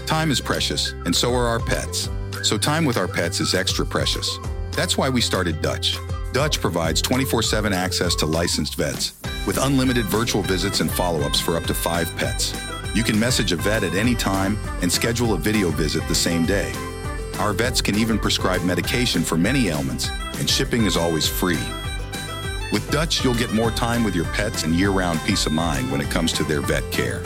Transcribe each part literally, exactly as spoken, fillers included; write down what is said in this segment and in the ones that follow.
Time is precious, and so are our pets. So time with our pets is extra precious. That's why we started Dutch. Dutch provides twenty-four seven access to licensed vets with unlimited virtual visits and follow-ups for up to five pets. You can message a vet at any time and schedule a video visit the same day. Our vets can even prescribe medication for many ailments, and shipping is always free. With Dutch, you'll get more time with your pets and year-round peace of mind when it comes to their vet care.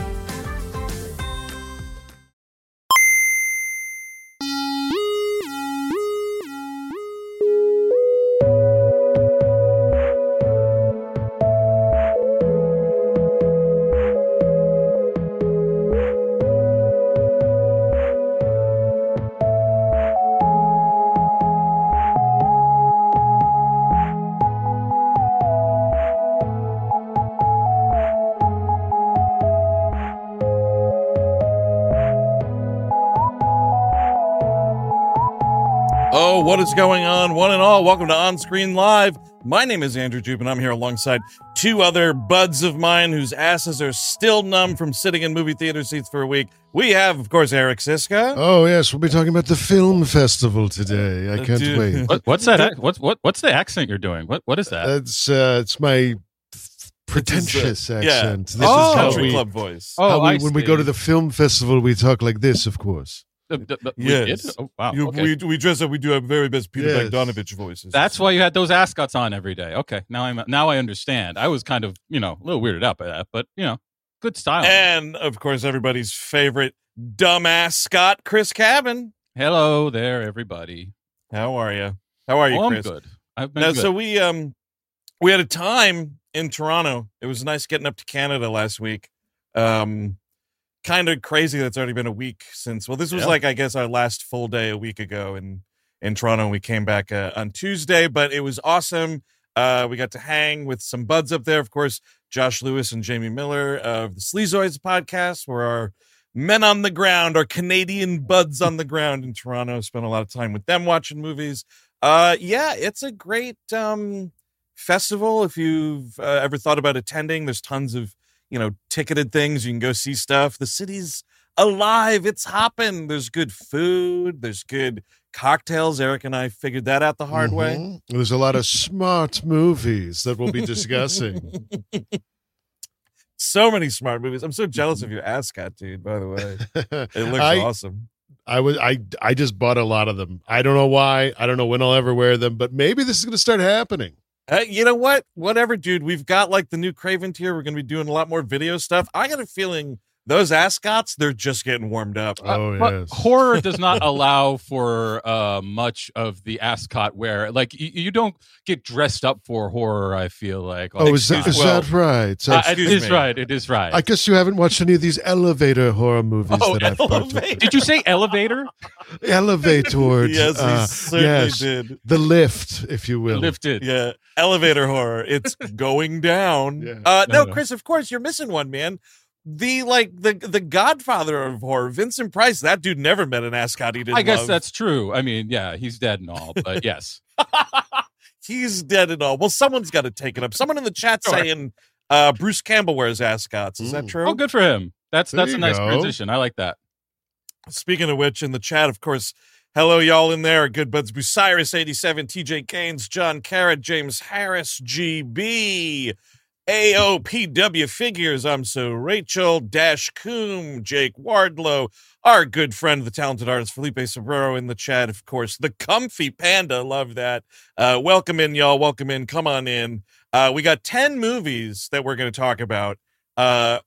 What is going on, one and all? Welcome to On Screen Live. My name is Andrew Jupe, and I'm here alongside two other buds of mine whose asses are still numb from sitting in movie theater seats for a week. We have, of course, Eric Siska. Oh, yes, we'll be talking about the film festival today. I can't Dude. wait. What, what's that? What's what? What's the accent you're doing? What What is that? It's uh, it's my pretentious uh, yeah. accent. This Oh, is how country we, club voice. Oh, how we I when we see. go to the film festival, we talk like this, of course. The- the- the- we Yes. did? Oh, wow. You, okay. we, we dress up. We do our very best Peter Yes. Bogdanovich voices. That's why you had those ascots on every day. Okay, now I'm now I understand. I was kind of you know a little weirded out by that, but you know, good style. And, of course, everybody's favorite dumbass Scott, Chris Cabin. Hello there, everybody. How are you? How are you, Oh, I'm Chris? good. I've been Now, good. so we um we had a time in Toronto. It was nice getting up to Canada last week. Um, kind of crazy that it's already been a week since. Well, this was Yeah. like I guess our last full day a week ago in in Toronto. And we came back uh, on Tuesday, but it was awesome. Uh, we got to hang with some buds up there. Of course, Josh Lewis and Jamie Miller of the Sleazoids podcast were our men on the ground, our Canadian buds on the ground in Toronto. Spent a lot of time with them watching movies. Uh, yeah, it's a great um, festival. If you've uh, ever thought about attending, there's tons of, you know, ticketed things. You can go see stuff. The city's alive. It's hopping. There's good food. There's good cocktails. Eric and I figured that out the hard way. Mhm. There's a lot of smart movies that we'll be discussing. So many smart movies. I'm so jealous of your ascot, dude, by the way. It looks I, awesome. I was I I just bought a lot of them. I don't know why. I don't know when I'll ever wear them, but maybe this is going to start happening. Uh, you know what? Whatever, dude. We've got like the new Craven tier. We're going to be doing a lot more video stuff. I got a feeling those ascots, they're just getting warmed up. Oh, But yes. horror does not allow for uh, much of the ascot wear. Like you, you don't get dressed up for horror. I feel like. Oh, is that, Excuse- is well, that right? So Uh, it's- it excuse is me. right. It is right. I guess you haven't watched any of these elevator horror movies Oh, that I've elevator. participated. Did you say elevator? Elevator. Yes, we uh, certainly yes. did. The lift, if you will. Lifted. Yeah, elevator horror. It's going down. Yeah. Uh, no, No, no. Chris, of course you're missing one, man. The like the the Godfather of horror, Vincent Price. That dude never met an ascot he didn't I guess love. that's true. I mean, yeah, he's dead and all, but yes. He's dead and all. Well, someone's got to take it up. Someone in the chat Sure. saying uh, Bruce Campbell wears ascots. Is that Mm. true? Oh, good for him. That's There that's a you nice go. transition. I like that. Speaking of which, in the chat, of course, hello, y'all in there. Good buds, Bucyrus eighty-seven, T J Keynes, John Carrot, James Harris, G B, A O P W Figures, I'm so Rachel, Dash Coom, Jake Wardlow, our good friend, the talented artist Felipe Sobrero in the chat, of course, the Comfy Panda, love that. Uh, welcome in, y'all. Welcome in. Come on in. Uh, we got ten movies that we're going to talk about. Uh,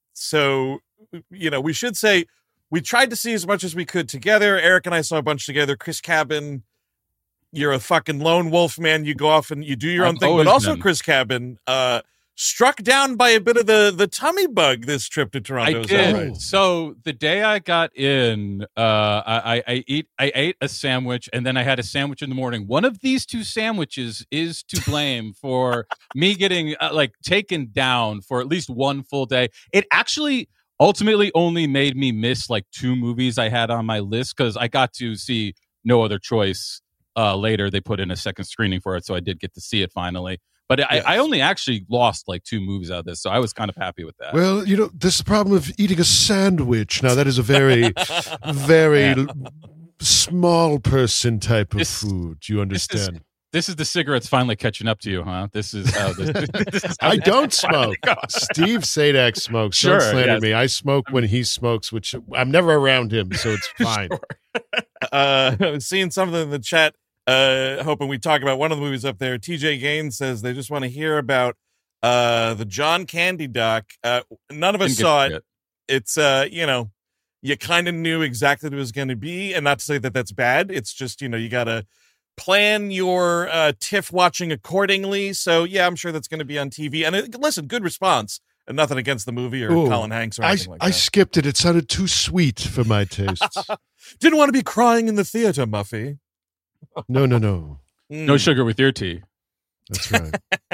so, you know, we should say, we tried to see as much as we could together. Eric and I saw a bunch together. Chris Cabin, you're a fucking lone wolf, man. You go off and you do your I've own thing. always But also, been. Chris Cabin, uh, struck down by a bit of the, the tummy bug this trip to Toronto. I Is that did. right? So the day I got in, uh, I, I, I eat I ate a sandwich and then I had a sandwich in the morning. One of these two sandwiches is to blame for me getting uh, like taken down for at least one full day. It actually ultimately only made me miss like two movies I had on my list because I got to see No Other Choice uh, later. They put in a second screening for it, so I did get to see it finally. But I, Yes. I only actually lost like two movies out of this, so I was kind of happy with that. Well, you know, this is the problem of eating a sandwich. Now, that is a very, very Yeah. l- small person type of This- food. You this is- understand? This is the cigarettes finally catching up to you, huh? This is how this. this is how I this don't finally smoke. goes. Steve Sadak smokes. Sure, Don't slander yes. me. I smoke when he smokes, which I'm never around him, so it's fine. uh, I was seeing something in the chat, uh, hoping we talk about one of the movies up there. T J Gaines says they just want to hear about uh, the John Candy doc. Uh, none of us Didn't get saw to it. It's, uh, you know, you kind of knew exactly what it was going to be. And not to say that that's bad. It's just, you know, you got to plan your uh, TIFF watching accordingly. So, yeah, I'm sure that's going to be on T V. And it, listen, good response. And nothing against the movie or Ooh, Colin Hanks or I, anything like I that. skipped it. It sounded too sweet for my tastes. Didn't want to be crying in the theater, Muffy. No, no, no. No Mm. sugar with your tea. That's right.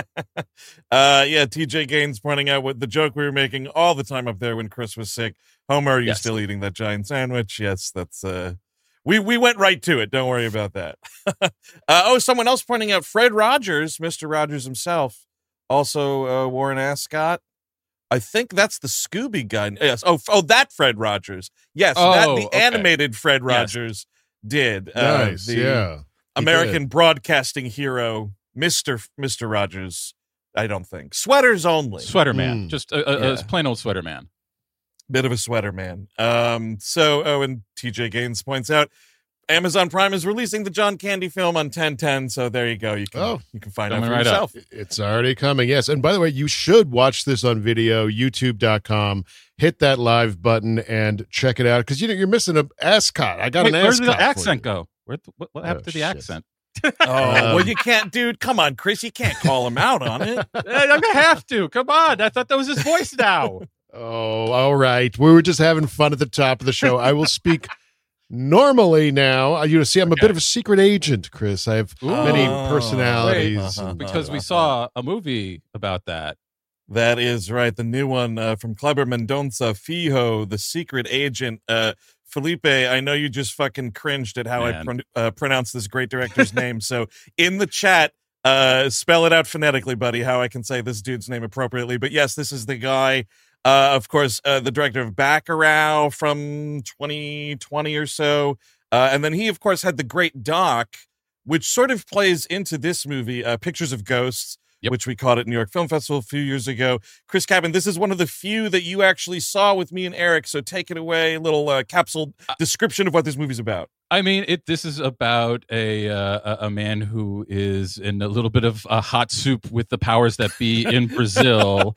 uh, yeah, T J Gaines pointing out what the joke we were making all the time up there when Chris was sick. Homer, are you Yes. still eating that giant sandwich? Yes, that's uh we we went right to it. Don't worry about that. uh, oh, someone else pointing out Fred Rogers, Mister Rogers himself, also uh, wore an ascot. I think that's the Scooby guy. Yes. Oh, oh, that Fred Rogers. Yes, that Oh, the okay. animated Fred Yes. Rogers did. Uh, Nice. the Yeah. He American broadcasting hero, Mister Mister Rogers. I don't think sweaters only. Sweater man, Mm. just a, a, Yeah. a plain old sweater man. Bit of a sweater man. Um. So, oh, and T J Gaines points out Amazon Prime is releasing the John Candy film on ten ten. So there you go. You can Oh, you can find out coming for right up. yourself. It's already coming. Yes. And by the way, you should watch this on video, youtube dot com. Hit that live button and check it out because you know you're missing an ascot. I got Wait, an where ascot. did the for accent you. go? Where th- what, what happened Oh, to the shit. accent? Oh well, Um, you can't, dude. Come on, Chris. You can't call him out on it. Hey, I'm gonna have to. Come on, I thought that was his voice now. Oh, all right. We were just having fun at the top of the show. I will speak normally now. Uh, You see, I'm a bit of a secret agent, Chris. I have many Oh. personalities. Wait. and- Because we saw a movie about that. That is right. The new one uh, from Kleber Mendonça, Fijo, the secret agent. Uh, Felipe, I know you just fucking cringed at how I Man. pron- uh, pronounce this great director's name. So in the chat, uh, spell it out phonetically, buddy, how I can say this dude's name appropriately. But yes, this is the guy, uh, of course, uh, the director of Bacurau from twenty twenty or so. Uh, and then he, of course, had the great doc, which sort of plays into this movie, uh, Pictures of Ghosts. Yep. Which we caught at New York Film Festival a few years ago. Chris Cabin, this is one of the few that you actually saw with me and Eric. So take it away, a little uh, capsule description of what this movie's about. I mean, it. This is about a uh, a a man who is in a little bit of a hot soup with the powers that be in Brazil.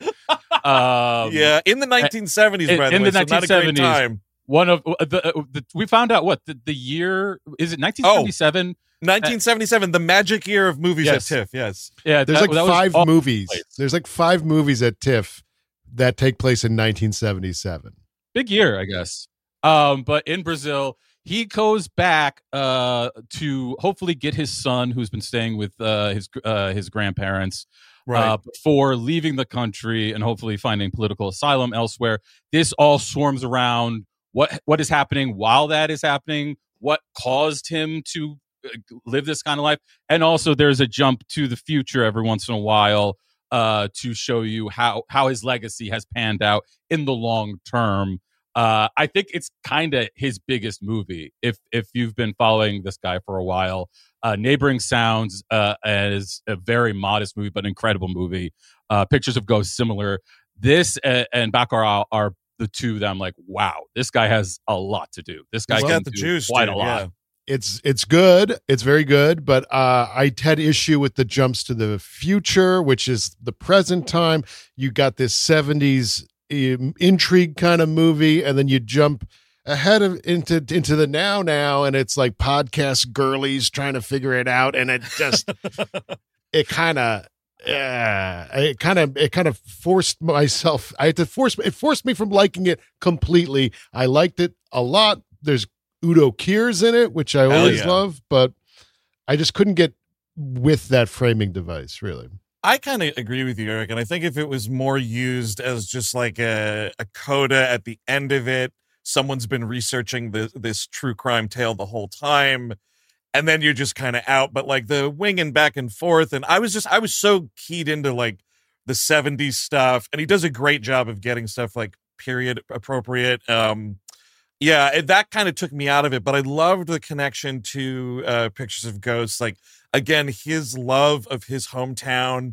Um, yeah, in the nineteen seventies, in- by the in way, the so not a great nineteen seventies. time. One of uh, the, uh, the we found out what the, the year is it nineteen seventy-seven? nineteen seventy-seven, the magic year of movies Yes. at TIFF, yes. Yeah, There's that- like that was five all- movies. place. There's like five movies at TIFF that take place in nineteen seventy-seven. Big year, I guess. Um, but in Brazil, he goes back uh, to hopefully get his son, who's been staying with uh, his uh, his grandparents, uh, before leaving the country and hopefully finding political asylum elsewhere. This all swarms around what what is happening while that is happening, what caused him to uh, live this kind of life, and also there's a jump to the future every once in a while uh, to show you how how his legacy has panned out in the long term. Uh, I think it's kind of his biggest movie. If if you've been following this guy for a while, uh, Neighboring Sounds uh, is a very modest movie, but incredible movie. Uh, Pictures of Ghosts, similar. This uh, and Bacurau are the two that I'm like, wow, this guy has a lot to do. This guy He's can got the do juice, quite dude, a lot. yeah. It's it's good. It's very good, but uh, I had issue with the jumps to the future, which is the present time. You got this seventies um, intrigue kind of movie, and then you jump ahead of into into the now now, and it's like podcast girlies trying to figure it out, and it just it kind of. Yeah, it kind of it kind of forced myself. I had to force it forced me from liking it completely. I liked it a lot. There's Udo Kiers in it, which I Hell always yeah. love, but I just couldn't get with that framing device. Really, I kind of agree with you, Eric. And I think if it was more used as just like a, a coda at the end of it, someone's been researching the, this true crime tale the whole time. and then you're just kind of out. But like the winging back and forth, and I was just I was so keyed into like the seventies stuff, and he does a great job of getting stuff like period appropriate. Um, yeah, it, that kind of took me out of it, but I loved the connection to uh, Pictures of Ghosts. Like again, his love of his hometown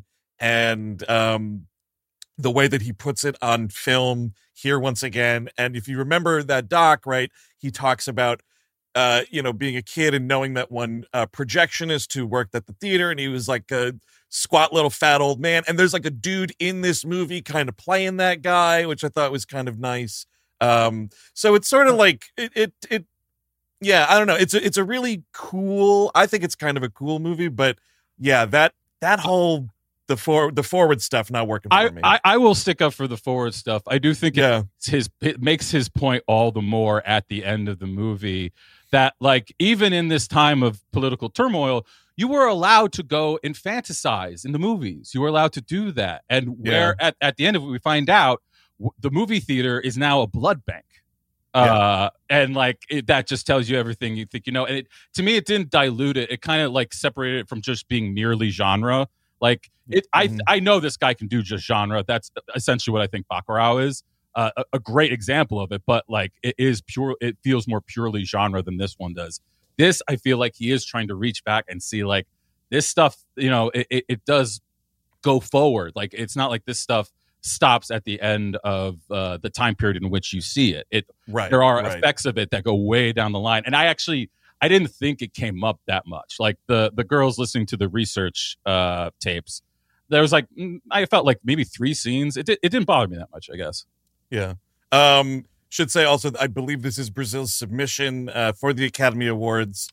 and um, the way that he puts it on film here once again. And if you remember that doc, right, he talks about uh, you know, being a kid and knowing that one uh, projectionist who worked at the theater, and he was like a squat little fat old man. And there's like a dude in this movie kind of playing that guy, which I thought was kind of nice. Um, so it's sort of like it, it, it, yeah, I don't know. It's a, it's a really cool, I think it's kind of a cool movie, but yeah, that, that whole, the for the forward stuff not working for I, me. I, I will stick up for the forward stuff. I do think yeah. it's his, it makes his point all the more at the end of the movie that like, even in this time of political turmoil, you were allowed to go and fantasize in the movies. You were allowed to do that. And where Yeah. at, at the end of it, we find out w- the movie theater is now a blood bank. Uh, and like it, that just tells you everything you think you know. And it, to me, it didn't dilute it. It kind of like separated it from just being merely genre. Like it, Mhm. I I know this guy can do just genre. That's essentially what I think Bacurau is. Uh, a, a great example of it, but like it is pure. It feels more purely genre than this one does. This, I feel like he is trying to reach back and see like this stuff. You know, it, it, it does go forward. Like it's not like this stuff stops at the end of uh, the time period in which you see it. It Right. there are right. effects of it that go way down the line, and I actually. I didn't think it came up that much. Like the the girls listening to the research uh, tapes, there was like mm, I felt like maybe three scenes. It did, it didn't bother me that much, I guess. Yeah. Um, should say also, I believe this is Brazil's submission uh, for the Academy Awards.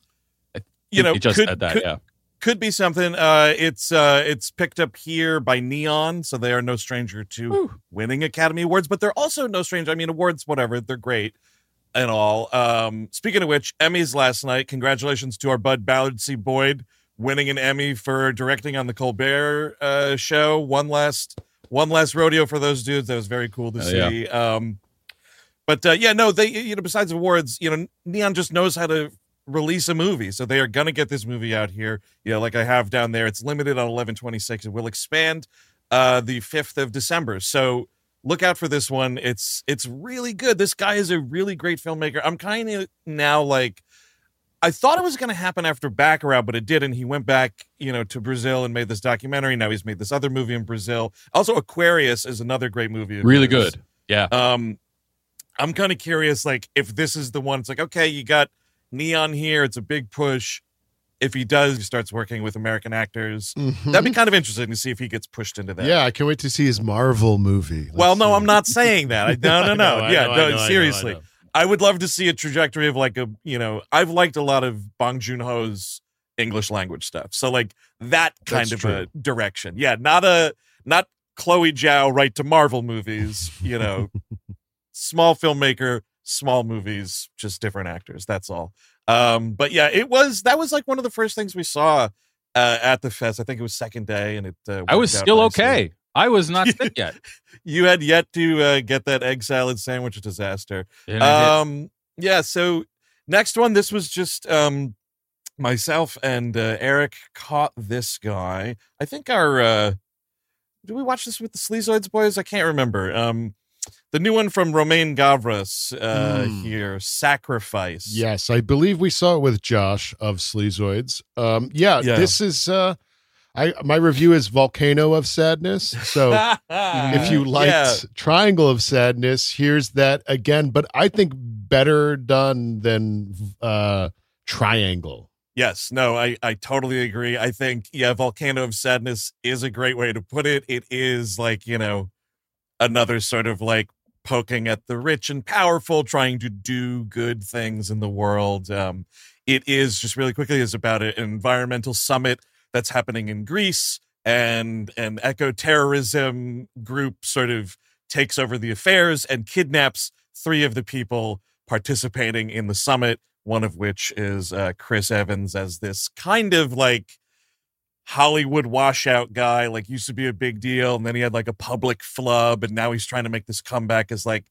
You know, he just could, said that. could, Yeah, could be something. Uh, it's uh, it's picked up here by Neon, so they are no stranger to Whew. winning Academy Awards, but they're also no stranger. I mean, awards, whatever, they're great and all. Um, speaking of which, Emmys last night. Congratulations to our bud Ballard C. Boyd winning an Emmy for directing on the Colbert uh, show. One last, one last rodeo for those dudes. That was very cool to Oh, see. Yeah. Um, but uh, yeah, no, they you know besides awards, you know, Neon just knows how to release a movie, so they are gonna get this movie out here. You know, like I have down there, it's limited on eleven twenty-six. It will expand uh, the fifth of December. So. Look out for this one. It's it's really good. This guy is a really great filmmaker. I'm kind of now like, I thought it was going to happen after Bacurau, but it didn't. He went back, you know, to Brazil and made this documentary. Now he's made this other movie in Brazil. Also, Aquarius is another great movie. of really his. good. Yeah, Um, I'm kind of curious, like, if this is the one. It's like, okay, you got Neon here. It's a big push. If he does, he starts working with American actors. Mhm. That'd be kind of interesting to see if he gets pushed into that. Yeah, I can't wait to see his Marvel movie. Let's Well, no, see. I'm not saying that. I, no, no, I no. know, I yeah, know, I no, know, I know, seriously. I know. I would love to see a trajectory of like a, you know, I've liked a lot of Bong Joon-ho's English language stuff. So like that kind That's of true. a direction. Yeah, not a, not Chloe Zhao right to Marvel movies, you know, small filmmaker, small movies, just different actors. That's all. Um, but yeah, it was, that was like one of the first things we saw uh, at the fest. I think it was second day and it, uh, I was worked out still nicely. okay. I was not sick yet. You had yet to uh, get that egg salad sandwich disaster. And I did. Um, yeah. So next one, this was just um, myself and uh, Eric caught this guy. I think our uh, did we watch this with the Sleazoids boys? I can't remember. Um, the new one from Romain Gavras uh, Hmm. here, Sacrifice. Yes, I believe we saw it with Josh of Sleazoids. Um, yeah, Yeah. this is uh, I my review is Volcano of Sadness. So if you liked Yeah. Triangle of Sadness, here's that again, but I think better done than uh, Triangle. Yes, no, I, I totally agree. I think, yeah, Volcano of Sadness is a great way to put it. It is like, you know, another sort of like poking at the rich and powerful, trying to do good things in the world. Um, it is just really quickly is about an environmental summit that's happening in Greece, and an eco-terrorism group sort of takes over the affairs and kidnaps three of the people participating in the summit, one of which is uh, Chris Evans as this kind of like Hollywood washout guy, like used to be a big deal, and then he had like a public flub, and now he's trying to make this comeback as like,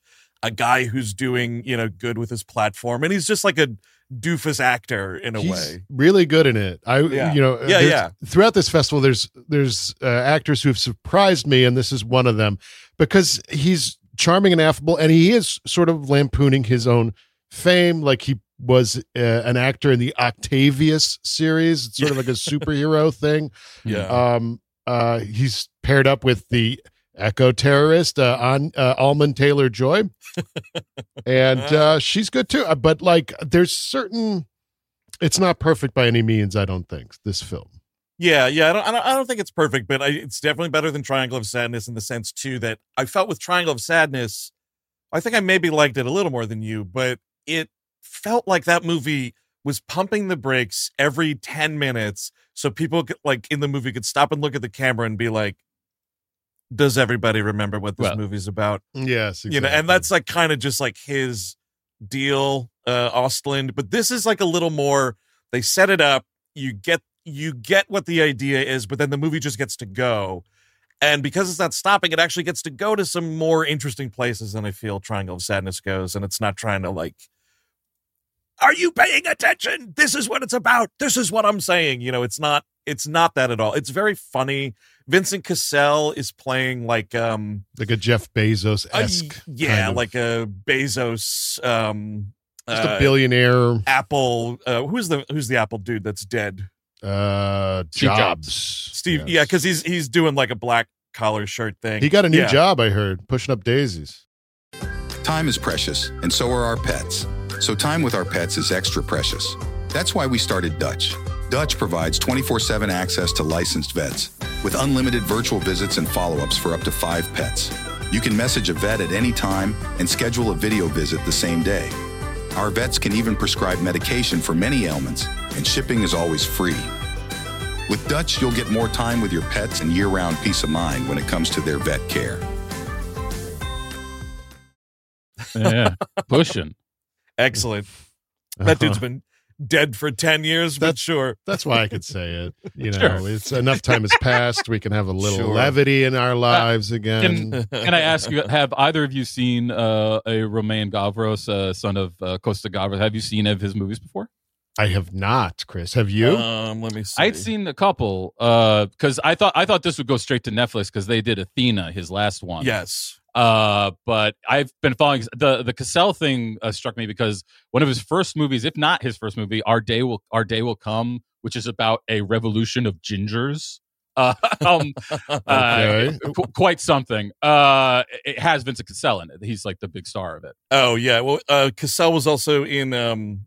a guy who's doing, you know, good with his platform. And he's just like a doofus actor in a He's way. really good in it. I, Yeah. you know, Yeah, there's- yeah. throughout this festival, there's there's uh, actors who have surprised me, and this is one of them because he's charming and affable, and he is sort of lampooning his own fame, like he was uh, an actor in the Octavius series. It's sort of like a superhero thing. Yeah. Um, uh, he's paired up with the eco terrorist uh, on uh, Almond Taylor Joy, and uh, she's good too. Uh, But like, there's certain, it's not perfect by any means. I don't think this film. Yeah, yeah. I don't, I don't, I don't think it's perfect, but I, it's definitely better than Triangle of Sadness in the sense too that I felt with Triangle of Sadness. I think I maybe liked it a little more than you, but it felt like that movie was pumping the brakes every ten minutes, so people could, like in the movie could stop and look at the camera and be like, "Does everybody remember what this Well, movie's about?" Yes, You know, and that's like kind of just like his deal, uh, Ostland. But this is like a little more. They set it up. You get you get what the idea is, but then the movie just gets to go. And because it's not stopping, it actually gets to go to some more interesting places than I feel Triangle of Sadness goes. And it's not trying to like, are you paying attention? This is what it's about. This is what I'm saying. You know, it's not, it's not that at all. It's very funny. Vincent Cassel is playing like, um, like a Jeff Bezos uh, esque. yeah, like a Bezos, um, just uh, a billionaire. Apple. Uh, who's the, who's the Apple dude that's dead? Uh, Steve Jobs. Jobs. Steve. Yes. Yeah. Cause he's, he's doing like a black collar shirt thing. He got a new Yeah. job, I heard, pushing up daisies. Time is precious, and so are our pets. So time with our pets is extra precious. That's why we started Dutch. Dutch provides twenty-four seven access to licensed vets with unlimited virtual visits and follow-ups for up to five pets. You can message a vet at any time and schedule a video visit the same day. Our vets can even prescribe medication for many ailments, and shipping is always free. With Dutch, you'll get more time with your pets and year-round peace of mind when it comes to their vet care. Yeah, pushing. Excellent. That dude's been dead for ten years, but That's- sure. That's why I could say it. You know, Sure. it's enough time has passed. We can have a little Sure. levity in our lives again. Can, can I ask you, have either of you seen uh, a Romain Gavros, uh, son of uh, Costa Gavras? Have you seen any of his movies before? I have not, Chris. Have you? Um, let me see. I'd seen a couple because I thought I thought this would go straight to Netflix because they did Athena, his last one. Yes. Uh, but I've been following the the Cassell thing uh, struck me because one of his first movies, if not his first movie, Our Day Will Our Day Will Come, which is about a revolution of gingers. Uh, um, Okay. uh, qu- quite something. Uh, it has Vincent Cassel in it. He's like the big star of it. Oh yeah. Well, uh, Cassell was also in. Um,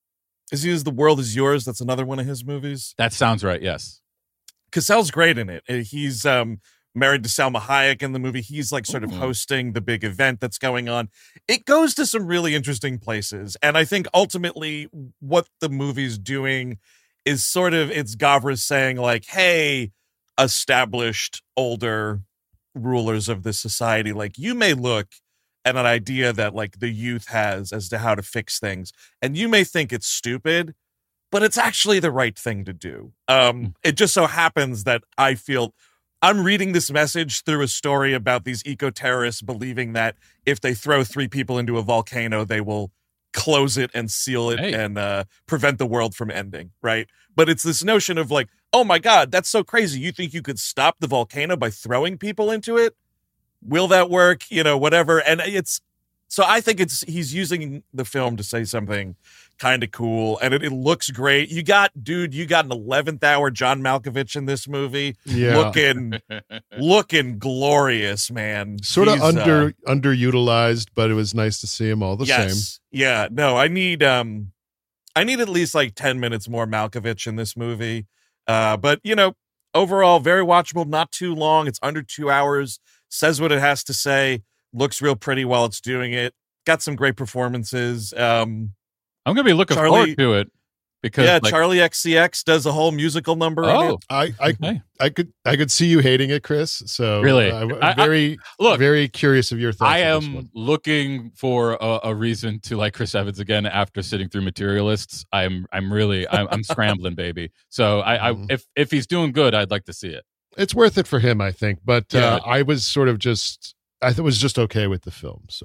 is he is The World Is Yours? That's another one of his movies. That sounds right. Yes. Cassell's great in it. Uh, He's um married to Salma Hayek in the movie. He's like sort of Ooh. hosting the big event that's going on. It goes to some really interesting places. And I think ultimately what the movie's doing is sort of, it's Gavras saying like, hey, established older rulers of this society, like you may look at an idea that like the youth has as to how to fix things. And you may think it's stupid, but it's actually the right thing to do. Um, it just so happens that I feel I'm reading this message through a story about these eco-terrorists believing that if they throw three people into a volcano, they will close it and seal it Hey. and uh, prevent the world from ending, right? But it's this notion of like, oh my God, that's so crazy. You think you could stop the volcano by throwing people into it? Will that work? You know, whatever. And it's, so I think it's, he's using the film to say something kind of cool, and it, it looks great. You got, dude, you got an eleventh hour John Malkovich in this movie, Yeah. looking, looking glorious, man. Sort of He's, under uh, underutilized, but it was nice to see him all the yes, same. yeah. No, I need, um, I need at least like ten minutes more Malkovich in this movie. Uh, but you know, overall, very watchable, not too long. It's under two hours. Says what it has to say. Looks real pretty while it's doing it. Got some great performances. Um, I'm gonna be looking Charlie- forward to it because yeah, like, Charlie X C X does a whole musical number in oh, it. I, I, okay. I could, I could see you hating it, Chris. So Really? uh, I'm I- I- very, look, very curious of your thoughts. I on this am one. looking for a, a reason to like Chris Evans again after sitting through Materialists. I'm I'm really I'm, I'm scrambling, baby. So I, I Mhm. if if he's doing good, I'd like to see it. It's worth it for him, I think. But Yeah. uh, I was sort of just, I th- was just okay with the film. So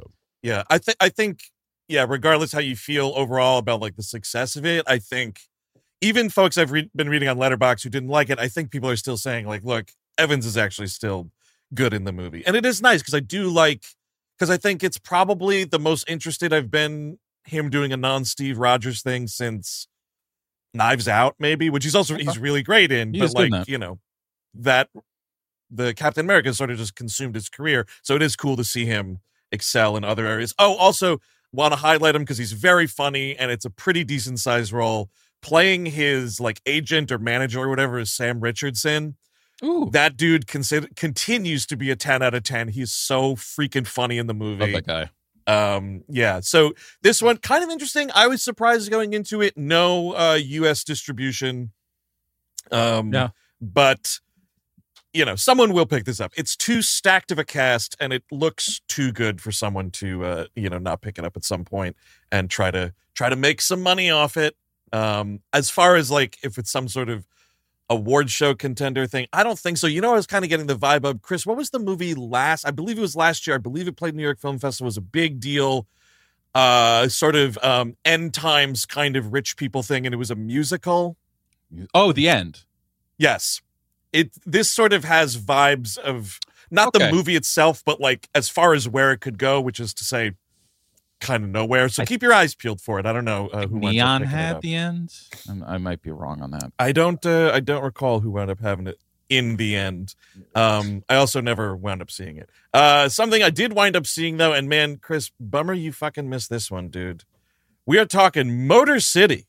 Yeah, I think I think yeah, regardless how you feel overall about like the success of it, I think even folks I've re- been reading on Letterboxd who didn't like it, I think people are still saying like, look, Evans is actually still good in the movie. And it is nice because I do like because I think it's probably the most interested I've been him doing a non-Steve Rogers thing since Knives Out, maybe, which he's also he's really great in, He but is good in like, that. you know, that the Captain America sort of just consumed his career. So it is cool to see him excel in other areas. Oh, also want to highlight him because he's very funny and it's a pretty decent sized role. Playing his like agent or manager or whatever is Sam Richardson. Ooh, That dude consider- continues to be a ten out of ten. He's so freaking funny in the love movie. that guy. Um, yeah. So this one kind of interesting. I was surprised going into it. No uh, U S distribution. Um, Yeah. But you know, someone will pick this up. It's too stacked of a cast, and it looks too good for someone to, uh, you know, not pick it up at some point and try to try to make some money off it. Um, as far as like if it's some sort of award show contender thing, I don't think so. You know, I was kind of getting the vibe of Chris. What was the movie last? I believe it was last year. I believe it played New York Film Festival. It was a big deal. Uh, sort of um, end times kind of rich people thing, and it was a musical. Oh, The End. Yes. It this sort of has vibes of not Okay. the movie itself, but like as far as where it could go, which is to say kind of nowhere. So I- keep your eyes peeled for it. I don't know uh, who wound up Neon picking it had up. The End. I'm, I might be wrong on that. I don't uh, I don't recall who wound up having it in the end. Um, I also never wound up seeing it. Uh, something I did wind up seeing though, and man, Chris, bummer you fucking missed this one, dude. We are talking Motor City.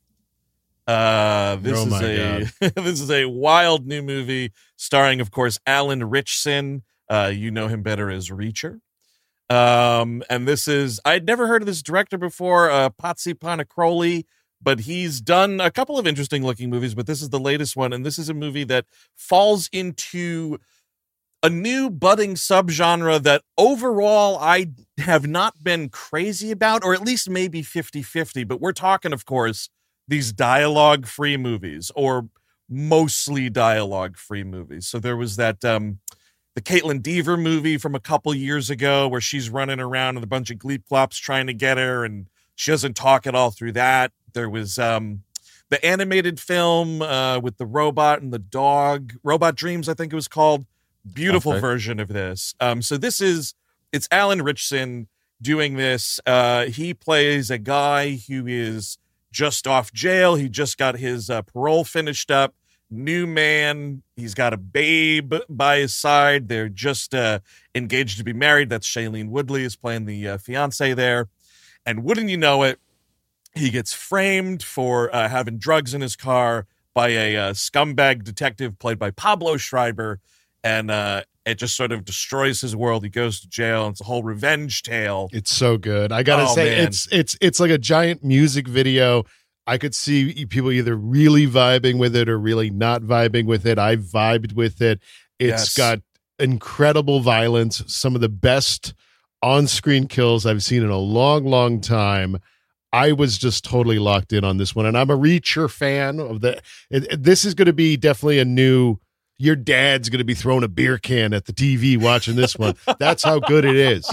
Uh, this Oh is my a this is a wild new movie starring, of course, Alan Ritchson. Uh, you know him better as Reacher. Um, and this is I'd never heard of this director before, uh, Patsy Panacroli, but he's done a couple of interesting looking movies. But this is the latest one, and this is a movie that falls into a new budding subgenre that overall I have not been crazy about, or at least maybe fifty-fifty. But we're talking, of course, these dialogue-free movies, or mostly dialogue-free movies. So there was that um, the Caitlin Dever movie from a couple years ago where she's running around with a bunch of gleep-glops trying to get her, and she doesn't talk at all through that. There was um, the animated film uh, with the robot and the dog, Robot Dreams, I think it was called. Beautiful Okay. version of this. Um, so this is, it's Alan Ritchson doing this. Uh, he plays a guy who is just off jail. He just got his uh, parole finished up. New man. He's got a babe by his side. They're just uh, engaged to be married. That's Shailene Woodley is playing the uh, fiance there. And wouldn't you know it, he gets framed for uh, having drugs in his car by a uh, scumbag detective played by Pablo Schreiber. And uh, it just sort of destroys his world. He goes to jail. And it's a whole revenge tale. It's so good. I gotta Oh, say, man. it's it's it's like a giant music video. I could see people either really vibing with it or really not vibing with it. I vibed with it. It's Yes. got incredible violence, some of the best on-screen kills I've seen in a long, long time. I was just totally locked in on this one, and I'm a Reacher fan of the. It, it- this is going to be definitely a new. Your dad's going to be throwing a beer can at the T V watching this one. That's how good it is.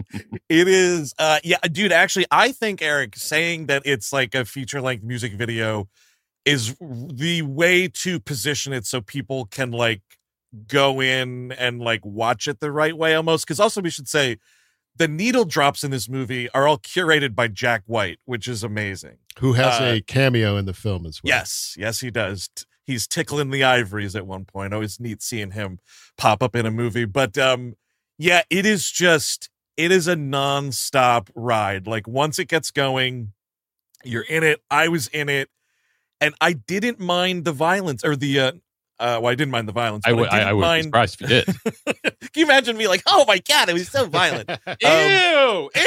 It is, uh, yeah, dude. Actually, I think Eric saying that it's like a feature-length music video is the way to position it so people can like go in and like watch it the right way, almost. Because also, we should say the needle drops in this movie are all curated by Jack White, which is amazing. Who has Uh, a cameo in the film as well? Yes, yes, he does. T- He's tickling the ivories at one point. Always neat seeing him pop up in a movie. But um, yeah, it is just, it is a nonstop ride. Like once it gets going, you're in it. I was in it. And I didn't mind the violence or the, uh, uh, well, I didn't mind the violence. I but would. I, didn't I would be mind. surprised if you did. Can you imagine me like, oh my God, it was so violent. Um, Ew! Ew!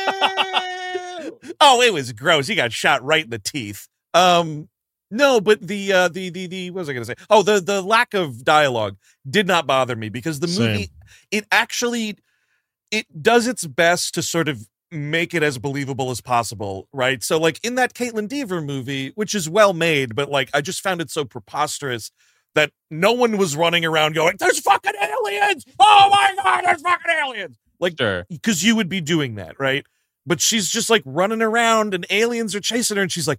Oh, it was gross. He got shot right in the teeth. Um, no, but the uh, the the the what was I going to say? Oh, the the lack of dialogue did not bother me because the Same. movie it actually it does its best to sort of make it as believable as possible, right? So like in that Caitlin Dever movie, which is well made, but like I just found it so preposterous that no one was running around going, "There's fucking aliens! Oh my God, there's fucking aliens!" Like Sure. because you would be doing that, right? but she's just like running around and aliens are chasing her and she's like,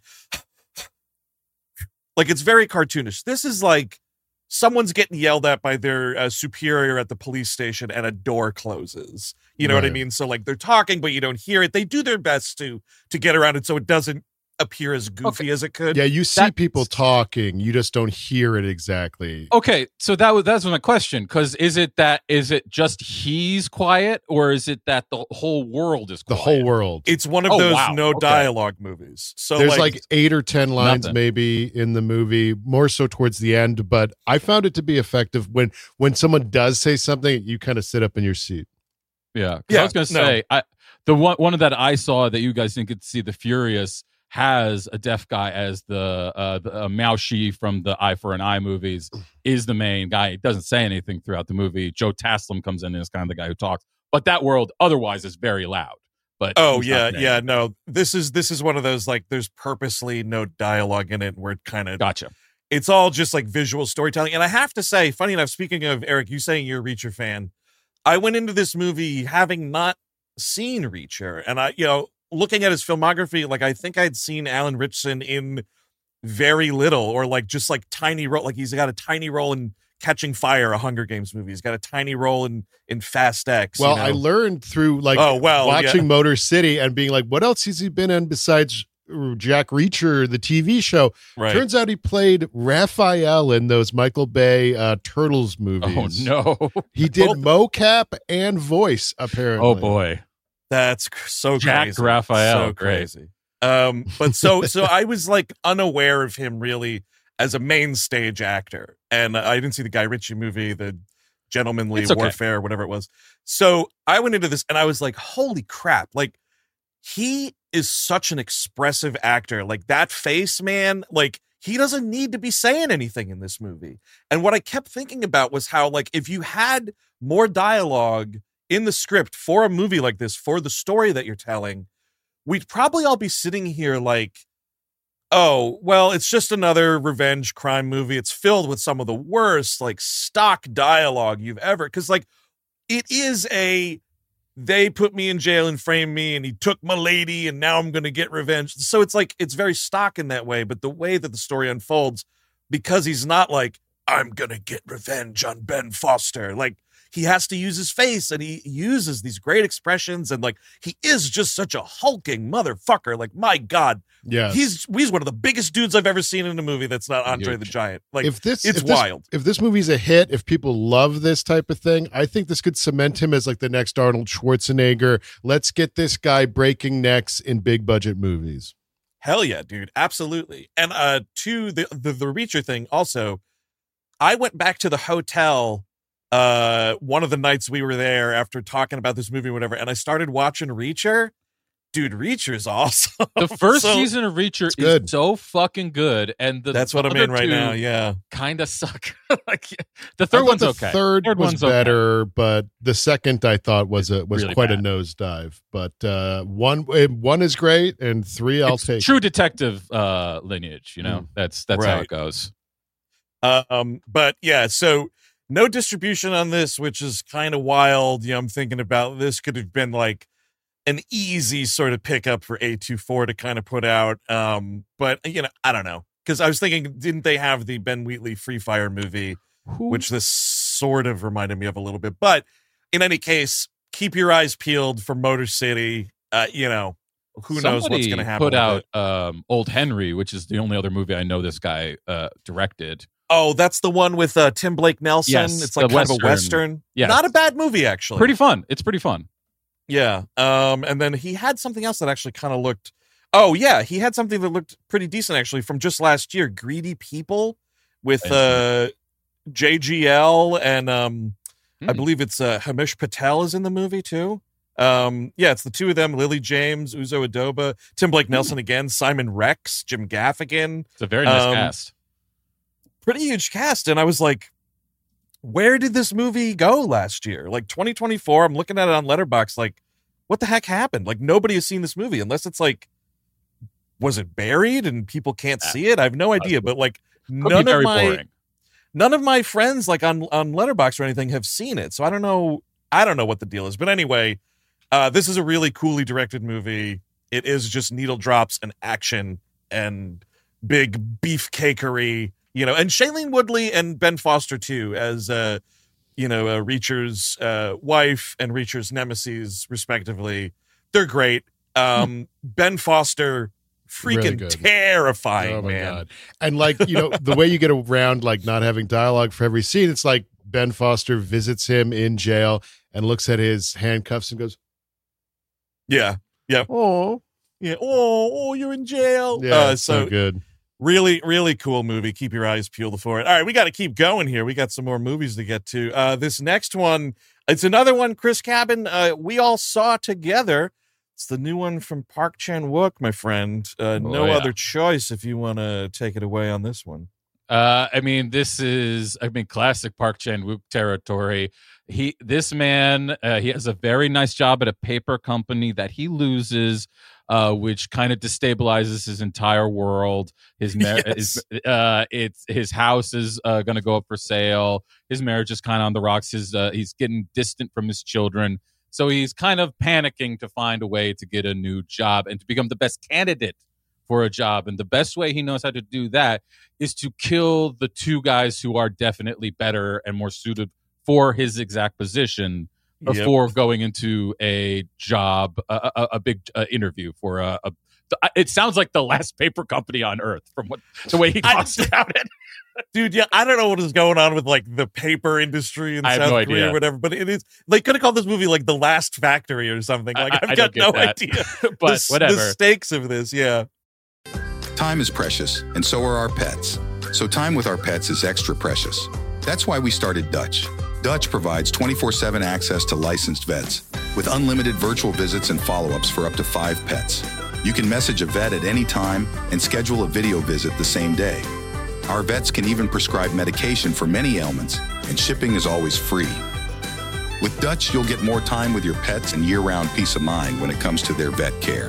like it's very cartoonish. This is like someone's getting yelled at by their uh, superior at the police station and a door closes. You know Right. what I mean? So like they're talking, but you don't hear it. They do their best to to get around it so it doesn't appear as goofy Okay. as it could. Yeah, you see That's- people talking, you just don't hear it exactly. Okay, so that was that's my question. Because is it that is it just he's quiet, or is it that the whole world is The quiet? whole world. It's one of Oh, those wow. no Okay. dialogue movies. So There's like, like, eight or ten lines Nothing. maybe in the movie, more so towards the end, but I found it to be effective when when someone does say something, you kind of sit up in your seat. Yeah, 'cause Yeah, I was gonna no. say I the one one that I saw that you guys didn't get to see, The Furious, has a deaf guy as the uh the uh, Mao Shi from the Eye for an Eye movies is the main guy. He doesn't say anything throughout the movie. Joe Taslim comes in and is kind of the guy who talks, but that world otherwise is very loud. But oh he's not yeah, saying yeah, anything. no. This is this is one of those like there's purposely no dialogue in it where it kind of Gotcha. it's all just like visual storytelling. And I have to say, funny enough, speaking of Eric, you saying you're a Reacher fan, I went into this movie having not seen Reacher, and I, you know, looking at his filmography, like I think I'd seen Alan Ritchson in very little, or like just like tiny role. Like he's got a tiny role in Catching Fire, a Hunger Games movie. He's got a tiny role in in Fast X. Well, you know? I learned through like Oh, well, watching yeah. Motor City and being like, what else has he been in besides Jack Reacher, the T V show? right. Turns out he played Raphael in those Michael Bay uh, Turtles movies. Oh no. He did Both- mocap and voice, apparently. Oh boy. That's cr- so Jack crazy. Raphael, So great. crazy. Um, but so so I was like unaware of him really as a main stage actor, and I didn't see the Guy Ritchie movie, the Gentlemanly It's okay. Warfare, whatever it was. So I went into this and I was like, holy crap! Like he is such an expressive actor. Like that face, man. Like he doesn't need to be saying anything in this movie. And what I kept thinking about was how, like, if you had more dialogue in the script for a movie like this, for the story that you're telling, we'd probably all be sitting here like, oh, well, it's just another revenge crime movie. It's filled with some of the worst, like, stock dialogue you've ever, because, like, it is a, they put me in jail and framed me and he took my lady and now I'm going to get revenge. So it's like, it's very stock in that way, but the way that the story unfolds, because he's not like, I'm going to get revenge on Ben Foster. Like, he has to use his face and he uses these great expressions, and like he is just such a hulking motherfucker. Like, my God, Yeah. he's he's one of the biggest dudes I've ever seen in a movie that's not Andre Huge. the Giant. Like, if this it's if this- wild. If this movie's a hit, if people love this type of thing, I think this could cement him as like the next Arnold Schwarzenegger. Let's get this guy breaking necks in big budget movies. Hell yeah, dude. Absolutely. And uh to the, the the Reacher thing also, I went back to the hotel uh one of the nights we were there after talking about this movie or whatever, and I started watching Reacher. Dude, Reacher's awesome. The first So- season of Reacher is good. so fucking good, and the That's what I'm other in right two now. Yeah. kind of suck. Like the I third thought one's the okay. Third, Third was one's okay. better, but the second I thought was a was Really quite bad. a nosedive. But uh, one eh, one is great, and three I'll It's take. true detective uh, lineage. You know, Mm. that's that's how Right. it goes. Um, but yeah, so no distribution on this, which is kind of wild. You know, I'm thinking about this could have been like an easy sort of pickup for A twenty-four to kind of put out. Um, but you know, I don't know. Because I was thinking, didn't they have the Ben Wheatley Free Fire movie, which this sort of reminded me of a little bit. But in any case, keep your eyes peeled for Motor City. Uh, you know, who knows what's Somebody going to happen. Put with out it. um, Old Henry, which is the only other movie I know this guy uh, directed. Oh, that's the one with uh, Tim Blake Nelson. Yes, it's like the kind of a Western. Western. Yes. Not a bad movie, actually. Pretty fun. It's pretty fun. Yeah. Um, and then he had something else that actually kind of looked. Oh, yeah. He had something that looked pretty decent, actually, from just last year. Greedy People with uh, J G L. And um, I Hmm. believe it's uh, Hamish Patel is in the movie, too. Um, yeah, it's the two of them, Lily James, Uzo Adoba, Tim Blake Nelson again, Simon Rex, Jim Gaffigan. It's a very nice Um, cast. Pretty huge cast. And I was like, where did this movie go last year? Like twenty twenty-four, I'm looking at it on Letterboxd, like, what the heck happened? Like, nobody has seen this movie unless it's like, was it buried and people can't see it? I have no idea. But like, Could be none very of my boring. none of my friends like on on Letterboxd or anything have seen it. So I don't know. I don't know what the deal is. But anyway, Uh, this is a really coolly directed movie. It is just needle drops and action and big beefcakery, you know, and Shailene Woodley and Ben Foster too, as uh, you know, uh, Reacher's uh, wife and Reacher's nemesis, respectively. They're great. Um, Ben Foster, freaking Really terrifying, Oh my man. god! And like you know, the way you get around like not having dialogue for every scene, it's like Ben Foster visits him in jail and looks at his handcuffs and goes, Yeah, "Oh, yeah. Oh, oh, you're in jail. yeah, Uh, it's so good." Really, really cool movie. Keep your eyes peeled for it. All right, we got to keep going here. We got some more movies to get to. Uh, this next one, it's another one, Chris Cabin, uh, we all saw together. It's the new one from Park Chan-wook, my friend. Uh, Oh, no yeah. other choice if you want to take it away on this one. Uh, I mean, this is, I mean, classic Park Chan-wook territory. He, this man, uh, he has a very nice job at a paper company that he loses, uh, which kind of destabilizes his entire world. His, mar- Yes. his uh, it's his house is uh, going to go up for sale. His marriage is kind of on the rocks. His, uh, he's getting distant from his children, so he's kind of panicking to find a way to get a new job and to become the best candidate for a job. And the best way he knows how to do that is to kill the two guys who are definitely better and more suited for his exact position before going into a job, a, a, a big uh, interview for a, a. It sounds like the last paper company on earth from what the way he talks about it. Dude, yeah, I don't know what is going on with like the paper industry in I have South no Korea idea. or whatever, but it is, they could have called this movie like The Last Factory or something. Like, I- I've I got don't no get that. idea. But the, whatever. The stakes of this, yeah. Time is precious, and so are our pets. So time with our pets is extra precious. That's why we started Dutch. Dutch provides twenty-four seven access to licensed vets with unlimited virtual visits and follow-ups for up to five pets. You can message a vet at any time and schedule a video visit the same day. Our vets can even prescribe medication for many ailments, and shipping is always free. With Dutch, you'll get more time with your pets and year-round peace of mind when it comes to their vet care.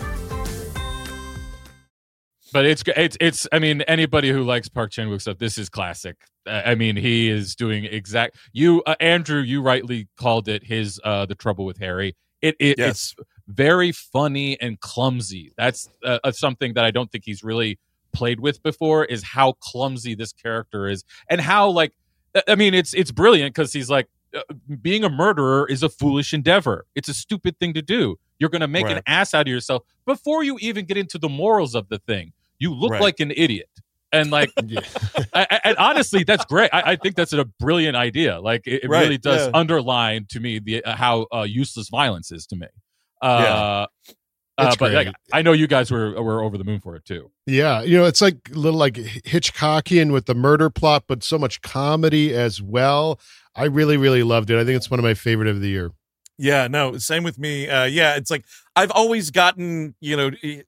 But it's it's it's. I mean, anybody who likes Park Chan-wook stuff, this is classic. Uh, I mean, he is doing exact. You, uh, Andrew, you rightly called it his uh, The Trouble with Harry. It, it Yes. It's very funny and clumsy. That's uh, uh, something that I don't think he's really played with before. Is how clumsy this character is, and how like. I mean, it's it's brilliant because he's like, uh, being a murderer is a foolish endeavor. It's a stupid thing to do. You're going to make Right. an ass out of yourself before you even get into the morals of the thing. You look Right. like an idiot. And like, Yeah. I, I, and honestly, that's great. I, I think that's a brilliant idea. Like, it, it Right, really does yeah. underline to me the uh, how uh, useless violence is to me. Uh, Yeah. uh, It's but like, great. I know you guys were were over the moon for it too. Yeah, you know, it's like a little like Hitchcockian with the murder plot, but so much comedy as well. I really, really loved it. I think it's one of my favorite of the year. Yeah, no, same with me. Uh, yeah, it's like I've always gotten, you know, he-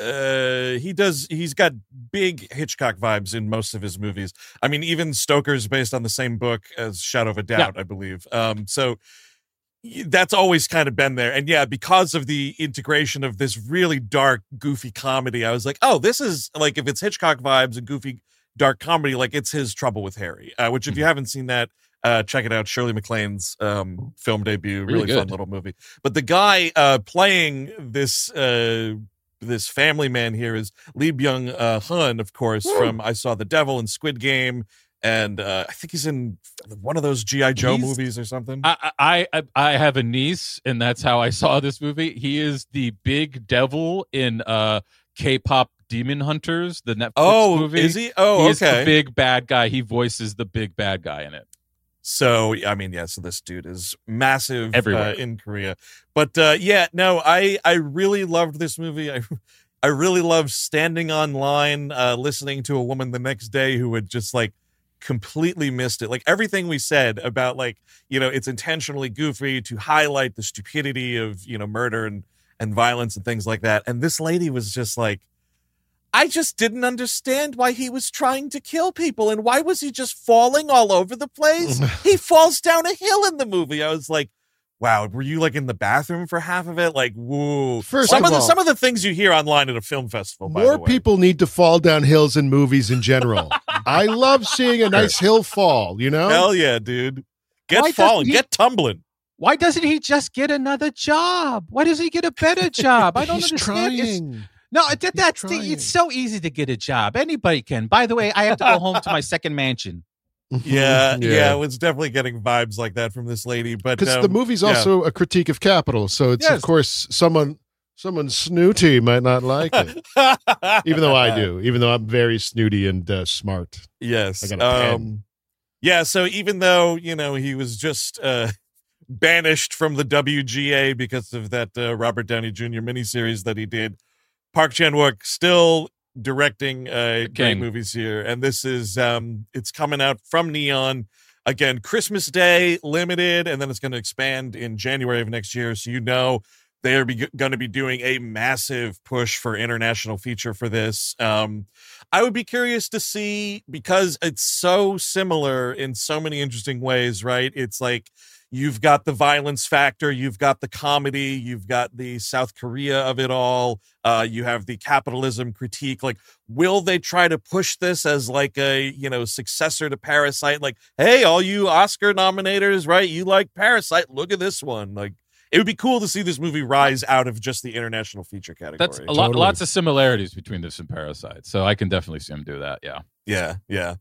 uh, he does, he's got big Hitchcock vibes in most of his movies. I mean, even Stoker's based on the same book as Shadow of a Doubt, I believe. Um, so y- that's always kind of been there. And yeah, because of the integration of this really dark, goofy comedy, I was like, oh, this is like, if it's Hitchcock vibes and goofy, dark comedy, like it's his Trouble with Harry, uh, which if you haven't seen that, Uh, check it out. Shirley MacLaine's um, film debut. Really Really, fun good. little movie. But the guy uh, playing this uh, this family man here is Lee Byung uh, Hun, of course, from I Saw the Devil and Squid Game. And uh, I think he's in one of those G I. Joe He's- movies or something. I, I I I have a niece, and that's how I saw this movie. He is the big devil in uh, K-pop Demon Hunters, the Netflix oh, movie. is he? Oh, He's okay. the big bad guy. He voices the big bad guy in it. So, I mean, yeah, so this dude is massive Everywhere. uh, in Korea. But uh, yeah, no, I, I really loved this movie. I, I really loved standing online, uh, listening to a woman the next day who had just like completely missed it. Like everything we said about like, you know, it's intentionally goofy to highlight the stupidity of, you know, murder and, and violence and things like that. And this lady was just like, I just didn't understand why he was trying to kill people and why was he just falling all over the place? He falls down a hill in the movie. I was like, wow, were you like in the bathroom for half of it? Like, whoa. First some of of the all- some of the things you hear online at a film festival, by More the way. people need to fall down hills in movies in general. I love seeing a nice hill fall, you know? Hell yeah, dude. Get Why doesn't falling, he- get tumbling. Why doesn't he just get another job? Why doesn't he get a better job? I don't He's understand. It's, trying. no, that, that's trying. it's so easy to get a job. Anybody can. By the way, I have to go home to my second mansion. Yeah, yeah, it's definitely getting vibes like that from this lady. But because um, the movie's yeah. also a critique of capital, so it's Yes. of course someone someone snooty might not like it, even though I do. Even though I'm very snooty and uh, smart. Yes. I got a pen. Um, yeah. So even though, you know, he was just uh, banished from the W G A because of that uh, Robert Downey Junior miniseries that he did, Park Chan-wook still directing uh, great king. movies here. And this is, um, it's coming out from Neon. Again, Christmas Day, limited, and then it's going to expand in January of next year. So you know they are be- going to be doing a massive push for international feature for this. Um, I would be curious to see, because it's so similar in so many interesting ways, right? It's like you've got the violence factor, you've got the comedy, you've got the South Korea of it all, uh, you have the capitalism critique. Like, will they try to push this as like a, you know, successor to Parasite? Like, hey, all you Oscar nominators, right? You like Parasite, look at this one. Like, it would be cool to see this movie rise out of just the international feature category. That's a lot, Totally. lots of similarities between this and Parasite. So I can definitely see him do that. Yeah. Yeah, yeah.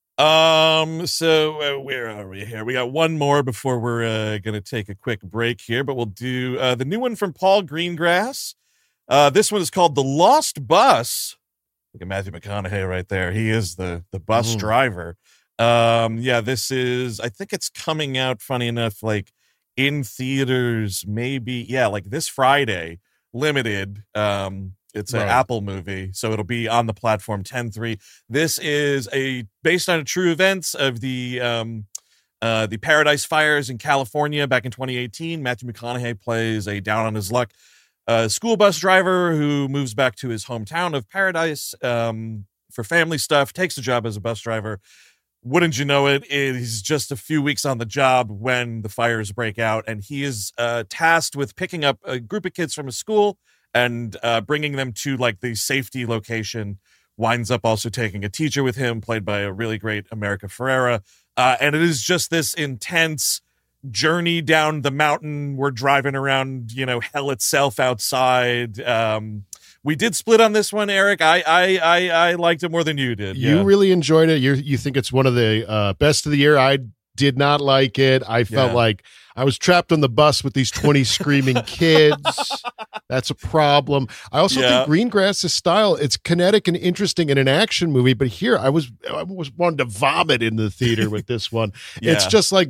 Um, so uh, where are we here? We got one more before we're uh, going to take a quick break here, but we'll do uh, the new one from Paul Greengrass. Uh, this one is called The Lost Bus. Look at Matthew McConaughey right there. He is the, the bus Mm. driver. Um, yeah, this is, I think it's coming out, funny enough, like in theaters, maybe, yeah, like this Friday, limited. Um, It's an Right. Apple movie, so it'll be on the platform ten three. This is a based on true events of the um, uh, the Paradise Fires in California back in twenty eighteen. Matthew McConaughey plays a down on his luck uh, school bus driver who moves back to his hometown of Paradise um, for family stuff, takes a job as a bus driver. Wouldn't you know it, he's just a few weeks on the job when the fires break out, and he is uh, tasked with picking up a group of kids from a school and uh, bringing them to like the safety location. Winds up also taking a teacher with him, played by a really great America Ferrera. Uh, and it is just this intense journey down the mountain. We're driving around, you know, hell itself outside. Um, we did split on this one, Eric. I I I, I liked it more than you did. You Yeah. really enjoyed it. You you think it's one of the uh, best of the year. I did not like it. I felt Yeah. like I was trapped on the bus with these twenty screaming kids. That's a problem. I also Yeah. think Greengrass's style, it's kinetic and interesting in an action movie, but here I was I was wanting to vomit in the theater with this one. It's Yeah. just like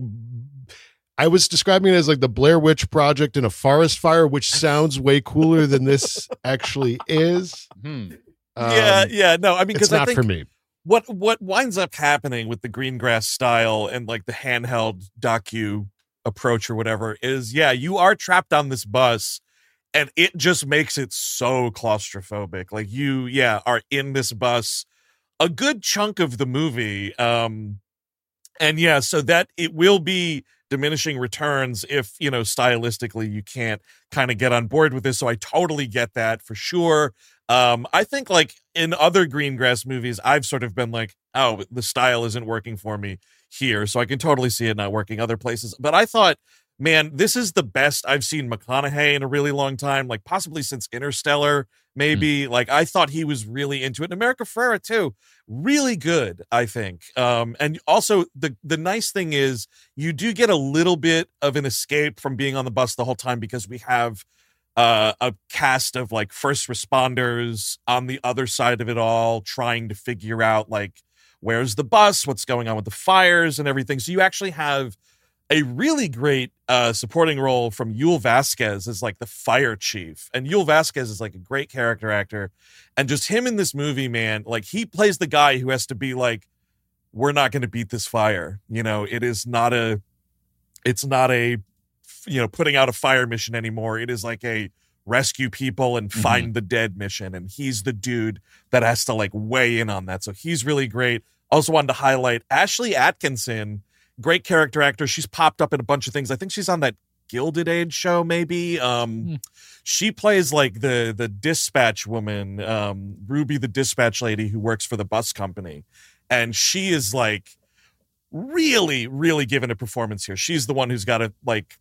I was describing it as like the Blair Witch Project in a forest fire, which sounds way cooler than this actually is. Hmm. yeah, Um, yeah. No, I mean, it's because I not think for me. what what winds up happening with the Greengrass style and like the handheld docu approach or whatever is, yeah, you are trapped on this bus and it just makes it so claustrophobic. Like you, yeah, are in this bus a good chunk of the movie. Um, and yeah, so that it will be diminishing returns if, you know, stylistically you can't kind of get on board with this. So I totally get that for sure. Um, I think like in other Greengrass movies, I've sort of been like, oh, the style isn't working for me here. So I can totally see it not working other places. But I thought, man, this is the best I've seen McConaughey in a really long time, like possibly since Interstellar, maybe. Like I thought he was really into it. And America Ferrera too, really good, I think. Um, and also the the nice thing is you do get a little bit of an escape from being on the bus the whole time because we have uh, a cast of like first responders on the other side of it all, trying to figure out like where's the bus, what's going on with the fires and everything. So you actually have a really great uh, supporting role from Yul Vasquez as like the fire chief. And Yul Vasquez is like a great character actor. And just him in this movie, man, like he plays the guy who has to be like, we're not going to beat this fire. You know, it is not a, it's not a, you know, putting out a fire mission anymore. It is like a rescue people and find mm-hmm. the dead mission. And he's the dude that has to like weigh in on that. So he's really great. Also wanted to highlight Ashley Atkinson, great character actor. She's popped up in a bunch of things. I think she's on that Gilded Age show, maybe. Um, mm. She plays like the the dispatch woman, um, Ruby, the dispatch lady who works for the bus company. And she is like really, really giving a performance here. She's the one who's got to like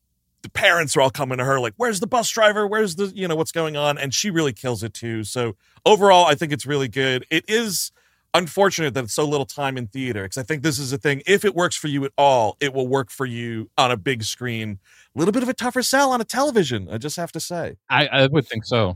the parents are all coming to her like, where's the bus driver? Where's the, you know, what's going on? And she really kills it too. So overall, I think it's really good. It is unfortunate that it's so little time in theater, because I think this is a thing. If it works for you at all, it will work for you on a big screen. A little bit of a tougher sell on a television, I just have to say. I, I would think so.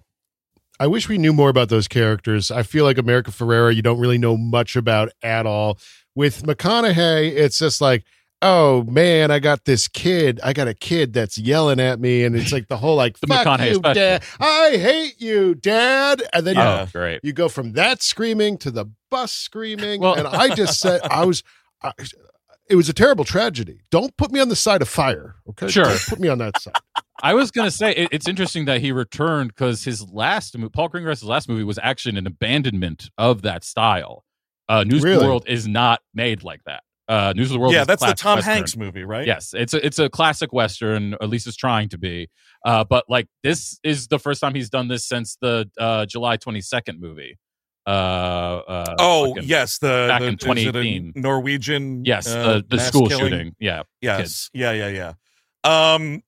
I wish we knew more about those characters. I feel like America Ferrera, you don't really know much about at all. With McConaughey, it's just like, oh man, I got this kid. I got a kid that's yelling at me, and it's like the whole like, The fuck McConaughey you, special. dad. I hate you, dad. And then you, Oh, great. you go from that screaming to the bus screaming, Well- and I just said I was. I, it was a terrible tragedy. Don't put me on the side of fire. Okay, Sure. Don't put me on that side. I was going to say, it, it's interesting that he returned because his last movie, Paul Greengrass's last movie, was actually an abandonment of that style. Uh, News of Really? the World is not made like that. Uh, News of the World Yeah, is that's the classic Tom Western. Hanks movie, right? Yes, it's a, it's a classic Western, or at least it's trying to be. Uh, but like, this is the first time he's done this since the uh, July twenty-second movie. Uh, uh, Oh, fucking- yes. The, back the in is it a twenty eighteen. Norwegian. Yes, uh, the, the mass school killing? shooting. Yeah. Yes. kids. Yeah, yeah, yeah. Um,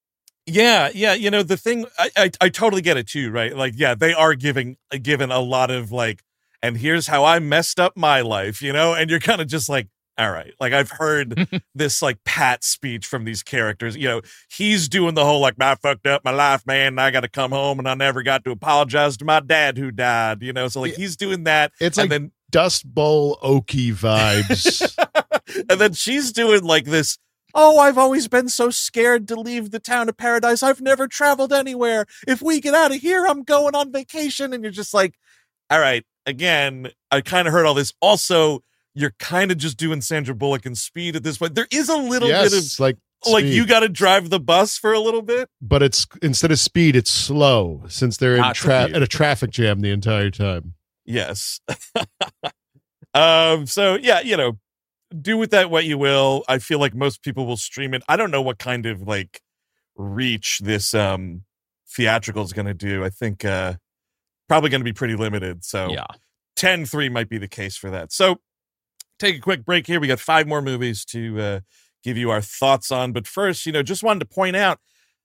yeah, yeah. You know, the thing, I, I, I totally get it too, right? Like, yeah, they are giving, given a lot of like, and here's how I messed up my life, you know? And you're kind of just like, all right. Like, I've heard this like pat speech from these characters. You know, he's doing the whole like, I fucked up my life, man. And I got to come home, and I never got to apologize to my dad who died, you know? So like, Yeah. he's doing that. It's and like then Dust Bowl Okie vibes. and then she's doing like this, oh, I've always been so scared to leave the town of paradise. I've never traveled anywhere. If we get out of here, I'm going on vacation. And you're just like, all right, again, I kind of heard all this. Also, you're kind of just doing Sandra Bullock and Speed at this point. There is a little yes, bit of like like Speed. you got to drive the bus for a little bit. but it's instead of speed, it's slow, since they're in Not tra- speed. in a traffic jam the entire time. Yes. um. So yeah, you know, do with that what you will. I feel like most people will stream it. I don't know what kind of like reach this um theatrical is going to do. I think uh probably going to be pretty limited. So Yeah. ten three might be the case for that. So take a quick break here. We got five more movies to uh, give you our thoughts on. But first, you know, just wanted to point out,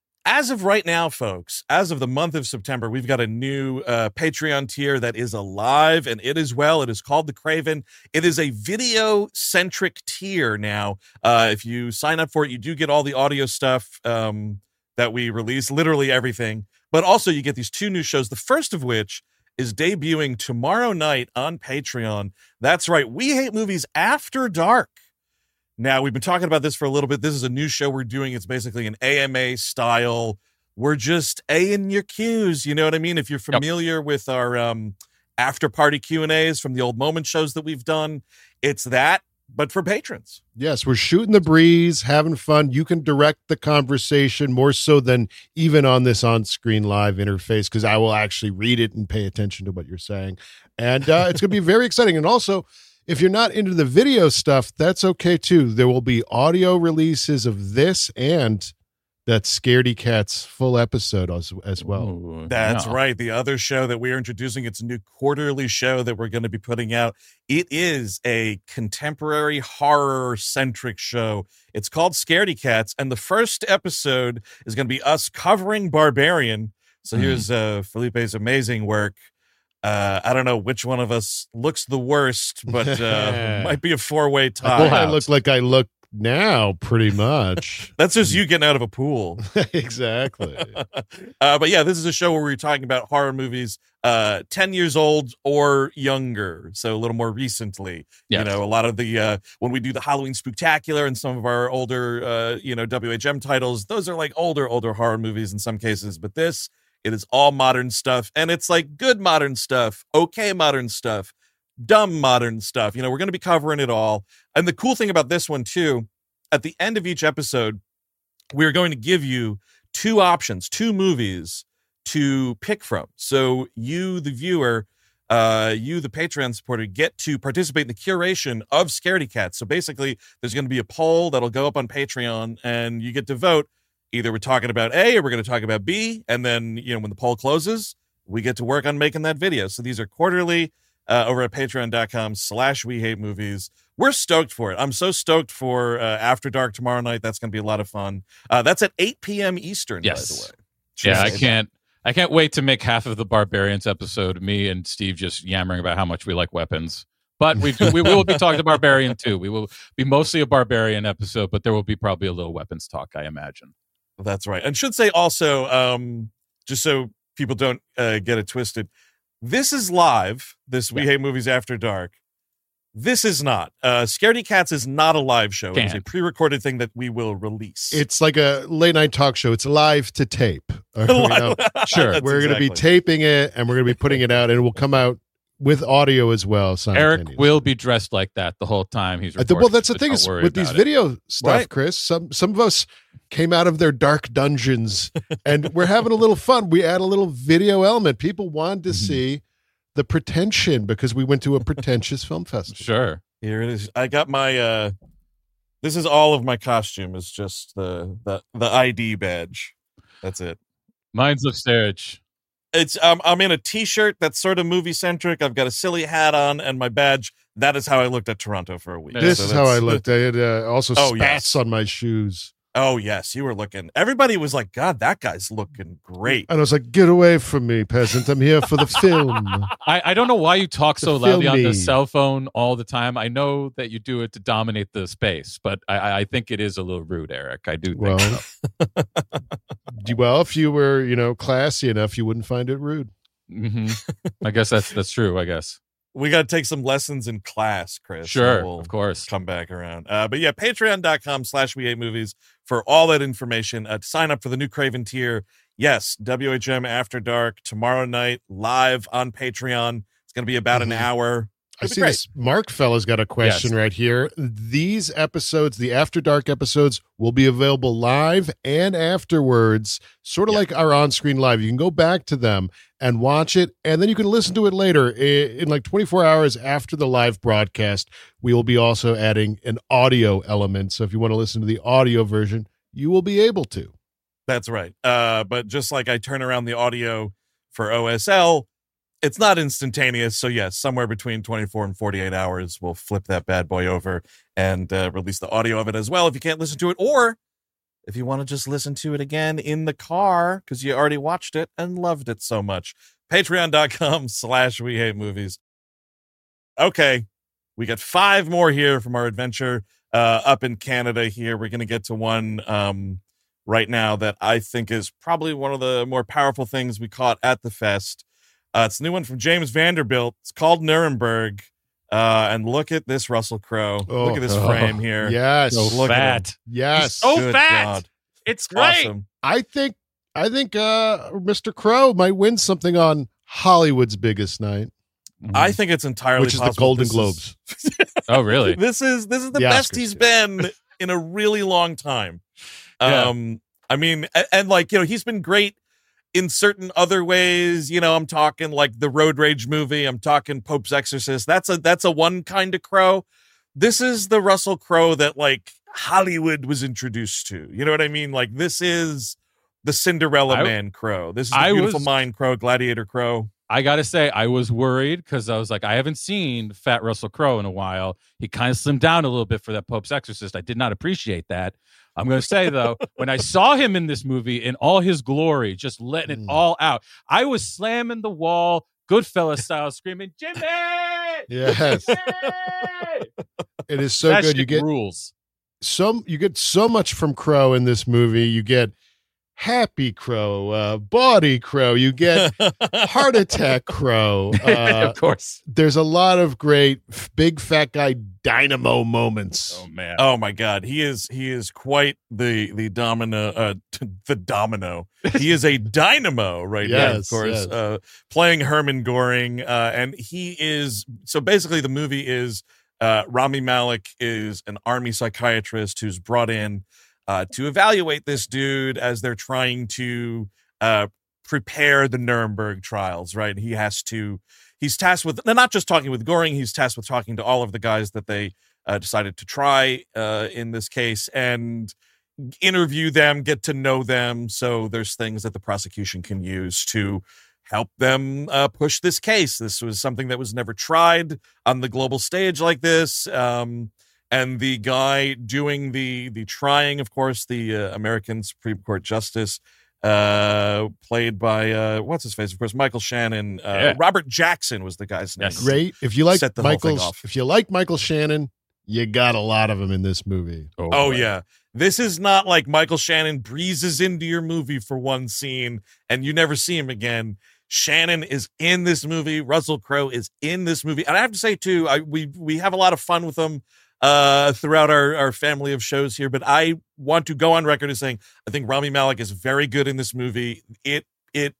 as of right now, folks, as of the month of September, we've got a new uh, Patreon tier that is alive, and it is well. It is called The Craven. It is a video-centric tier now. Uh, if you sign up for it, you do get all the audio stuff um, that we release, literally everything. But also you get these two new shows, the first of which is debuting tomorrow night on Patreon. That's right. We Hate Movies After Dark. Now, we've been talking about this for a little bit. This is a new show we're doing. It's basically an A M A style. We're just A-ing your Qs. You know what I mean? If you're familiar with our um, after party Q and A's from the old moment shows that we've done, it's that, but for patrons. Yes, we're shooting the breeze, having fun. You can direct the conversation more so than even on this on-screen live interface, because I will actually read it and pay attention to what you're saying. And uh, it's going to be very exciting. And also, if you're not into the video stuff, that's okay too. There will be audio releases of this and that Scaredy Cats full episode as, as well. Ooh, That's yeah. right. The other show that we are introducing, it's a new quarterly show that we're going to be putting out. It is a contemporary horror-centric show. It's called Scaredy Cats, and the first episode is going to be us covering Barbarian. So Mm. here's uh, Felipe's amazing work. Uh, I don't know which one of us looks the worst, but uh, might be a four-way I tie. think I look like I look now, pretty much. That's just you getting out of a pool. Exactly. uh, but yeah, this is a show where we're talking about horror movies uh, ten years old or younger. So a little more recently. Yes. You know, a lot of the, uh, when we do the Halloween Spooktacular and some of our older, uh, you know, W H M titles, those are like older, older horror movies in some cases. But this, it is all modern stuff. And it's like good modern stuff, okay modern stuff, dumb modern stuff. You know, we're going to be covering it all. And the cool thing about this one too, at the end of each episode, we're going to give you two options, two movies to pick from. So you, the viewer, uh, you, the Patreon supporter, get to participate in the curation of Scaredy Cats. So basically, there's going to be a poll that'll go up on Patreon, and you get to vote. Either we're talking about A or we're going to talk about B. And then, you know, when the poll closes, we get to work on making that video. So these are quarterly. uh, over at patreon.com slash we hate movies. We're stoked for it. I'm so stoked for uh, After Dark tomorrow night. That's going to be a lot of fun. Uh, that's at eight p.m. Eastern, Yes. by the way. Yeah, I say that. can't. I can't wait to make half of the Barbarians episode me and Steve just yammering about how much we like weapons. But we we will be talking to Barbarian too. We will be mostly a Barbarian episode, but there will be probably a little weapons talk, I imagine. That's right. And should say also, um, just so people don't uh, get it twisted, this is live. This We Yeah. Hate Movies After Dark. This is not. Uh, Scaredy Cats is not a live show. It is a Can't. pre-recorded thing that we will release. It's like a late night talk show. It's live to tape. Or, you know, Sure. That's we're going to be exactly. taping it and we're going to be putting it out, and it will come out with audio as well. Eric simultaneously. will be dressed like that the whole time he's I think- recording. well, that's the so thing don't is worry with these about it. video stuff, Right. Chris. Some some of us came out of their dark dungeons, and we're having a little fun. We add a little video element. People wanted to Mhm. see the pretension because we went to a pretentious film festival. Sure. Here it is. I got my. Uh, this is all of my costume. Is just the the the I D badge. That's it. Mine's upstairs. It's um, I'm in a t-shirt that's sort of movie centric. I've got a silly hat on and my badge. That is how I looked at Toronto for a week. This So is how I that's- looked. I had uh, also Oh, spats yes. on my shoes. Oh yes, you were looking. Everybody was like, "God, that guy's looking great." And I was like, get away from me, peasant. I'm here for the film. I, I don't know why you talk so To loudly film on the me. cell phone all the time. I know that you do it to dominate the space, but I, I think it is a little rude, Eric. I do think Well, so. d- well, if you were, you know, classy enough, you wouldn't find it rude. hmm I guess that's that's true. I guess. We got to take some lessons in class, Chris. Sure, and we'll of course. come back around. Uh, but yeah, patreon.com slash we hate movies for all that information. Uh, to sign up for the new Craven tier. Yes, W H M After Dark tomorrow night live on Patreon. It's going to be about Mhm. an hour. I It'll be see great. this Mark fella's got a question right here. These episodes, the After Dark episodes, will be available live and afterwards, sort of Yeah. like our on-screen live. You can go back to them and watch it, and then you can listen to it later. I- In like twenty-four hours after the live broadcast, we will be also adding an audio element. So if you want to listen to the audio version, you will be able to. That's right. Uh, but just like I turn around the audio for O S L, it's not instantaneous. So yes, somewhere between twenty-four and forty-eight hours, we'll flip that bad boy over and uh, release the audio of it as well if you can't listen to it. Or if you want to just listen to it again in the car because you already watched it and loved it so much. Patreon.com slash we hate movies. Okay. We got five more here from our adventure uh, up in Canada here. We're going to get to one um, right now that I think is probably one of the more powerful things we caught at the fest. Uh, it's a new one from James Vanderbilt. It's called Nuremberg. Uh, and look at this Russell Crowe. look at this Oh, frame here. Yes. So Look at him. fat. Yes. so Good fat. God. It's It's great. awesome. I think I think uh Mister Crow might win something on Hollywood's biggest night, I think it's entirely which is the possible Golden this Globes. is- Oh, really? this is this is the, The best Oscars, he's yeah. been in a really long time. Yeah. Um, I mean, and, and like you know, he's been great in certain other ways. You know, I'm talking like the Road Rage movie. I'm talking Pope's Exorcist. That's a that's a one kind of Crow. This is the Russell Crowe that like Hollywood was introduced to. You know what I mean? Like this is the Cinderella I- Man Crow. This is the I Beautiful was- Mind Crow, Gladiator Crow. I gotta say, I was worried because I was like, I haven't seen Fat Russell Crowe in a while. He kind of slimmed down a little bit for that Pope's Exorcist. I did not appreciate that. I'm gonna say though, when I saw him in this movie in all his glory, just letting it Mm. all out, I was slamming the wall, Goodfellas style, screaming, "Jimmy!" Yes. Jimmy!" It is so That good. You shit get rules. some you get so much from Crow in this movie. You get Happy Crow, uh, Body Crow, you get Heart Attack Crow. Uh, of course. there's a lot of great f- big fat guy dynamo moments. Oh man. Oh my God, he is he is quite the the domino uh t- the domino. He is a dynamo right now, of Yes, course. yes. Uh, playing Herman Goring, uh, and he is so basically the movie is uh, Rami Malek is an army psychiatrist who's brought in uh, to evaluate this dude as they're trying to uh, prepare the Nuremberg trials. Right, he has to. He's tasked with not just talking with Goring. He's tasked with talking to all of the guys that they uh, decided to try uh, in this case and interview them, get to know them. So there's things that the prosecution can use to help them uh, push this case. This was something that was never tried on the global stage like this. Um, and the guy doing the the trying, of course, the uh, American Supreme Court Justice, uh, played by, uh, what's his face? Of course, Michael Shannon. Uh, Yeah. Robert Jackson was the guy's name. Yes. Great. If you like Set the whole thing Michael's, off. if you like Michael Shannon, you got a lot of him in this movie. Oh, boy. yeah. This is not like Michael Shannon breezes into your movie for one scene and you never see him again. Shannon is in this movie. Russell Crowe is in this movie. And I have to say, too, I, we we have a lot of fun with him uh, throughout our, our family of shows here. But I want to go on record as saying I think Rami Malek is very good in this movie. It it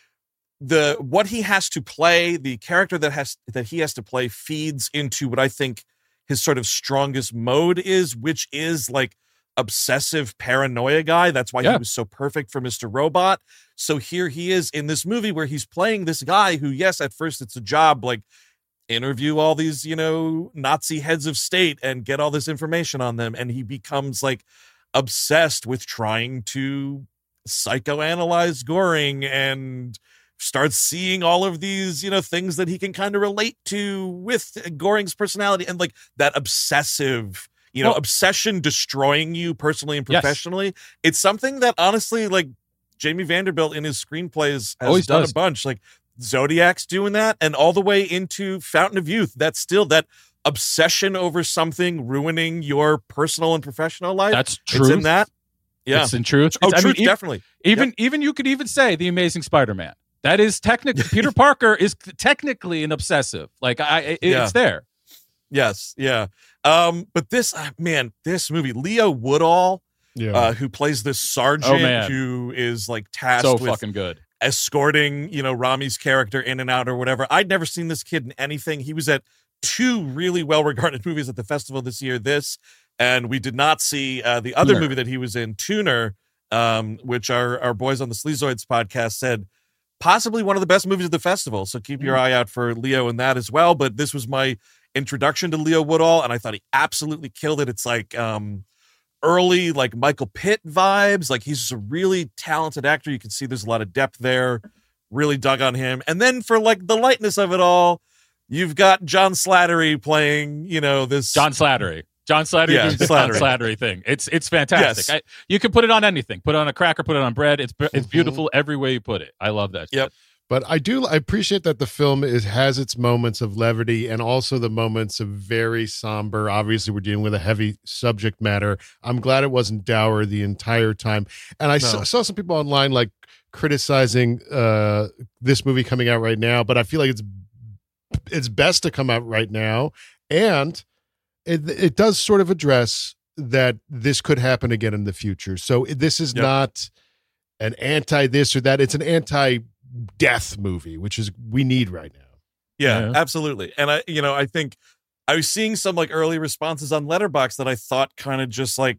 the what he has to play, the character that has that he has to play feeds into what I think his sort of strongest mode is, which is like obsessive paranoia guy. That's why Yeah. he was so perfect for Mister Robot. So here he is in this movie where he's playing this guy who, yes, at first it's a job, like interview all these, you know, Nazi heads of state and get all this information on them. And he becomes like obsessed with trying to psychoanalyze Goring and starts seeing all of these, you know, things that he can kind of relate to with Goring's personality and like that obsessive, you know, Well- obsession destroying you personally and Yes. professionally. It's something that honestly, like Jamie Vanderbilt in his screenplays has Always done does. a bunch. Like Zodiac's doing that, and all the way into Fountain of Youth. That's still that obsession over something ruining your personal and professional life. That's It's truth. in that. Yeah. It's in truth. Oh, It's- I truth, mean, e- definitely. Even even you could even say the Amazing Spider-Man. That is technically Peter Parker is technically an obsessive. Like I, it, Yeah. it's there. Yes, yeah. Um, but this uh, man, this movie, Leo Woodall, Yeah. uh, who plays this sergeant Oh, man. who is like tasked So with fucking good. escorting, you know, Rami's character in and out or whatever. I'd never seen this kid in anything. He was at two really well-regarded movies at the festival this year, this, and we did not see uh, the other Tuner. movie that he was in, Tuner, um, which our, our boys on the Sleazoids podcast said possibly one of the best movies of the festival. So keep your eye out for Leo in that as well. But this was my introduction to Leo Woodall, and I thought he absolutely killed it. It's like um, early, like Michael Pitt vibes. Like he's just a really talented actor. You can see there's a lot of depth there. Really dug on him. And then for like the lightness of it all, you've got John Slattery playing, you know, this John Slattery. John Slattery Yeah, doing the John Slattery. Slattery thing. It's it's fantastic. Yes. I, you can put it on anything. Put it on a cracker. Put it on bread. It's it's Mhm. beautiful every way you put it. I love that. Yep. shit. But I do I appreciate that the film is has its moments of levity and also the moments of very somber. Obviously, we're dealing with a heavy subject matter. I'm glad it wasn't dour the entire time. And I No. saw, saw some people online like criticizing uh, this movie coming out right now, but I feel like it's it's best to come out right now, and it it does sort of address that this could happen again in the future. So this is Yep. not an anti this or that. It's an anti death movie, which is we need right now. Yeah, Yeah. absolutely. And I, you know, I think I was seeing some like early responses on Letterboxd that I thought kind of just like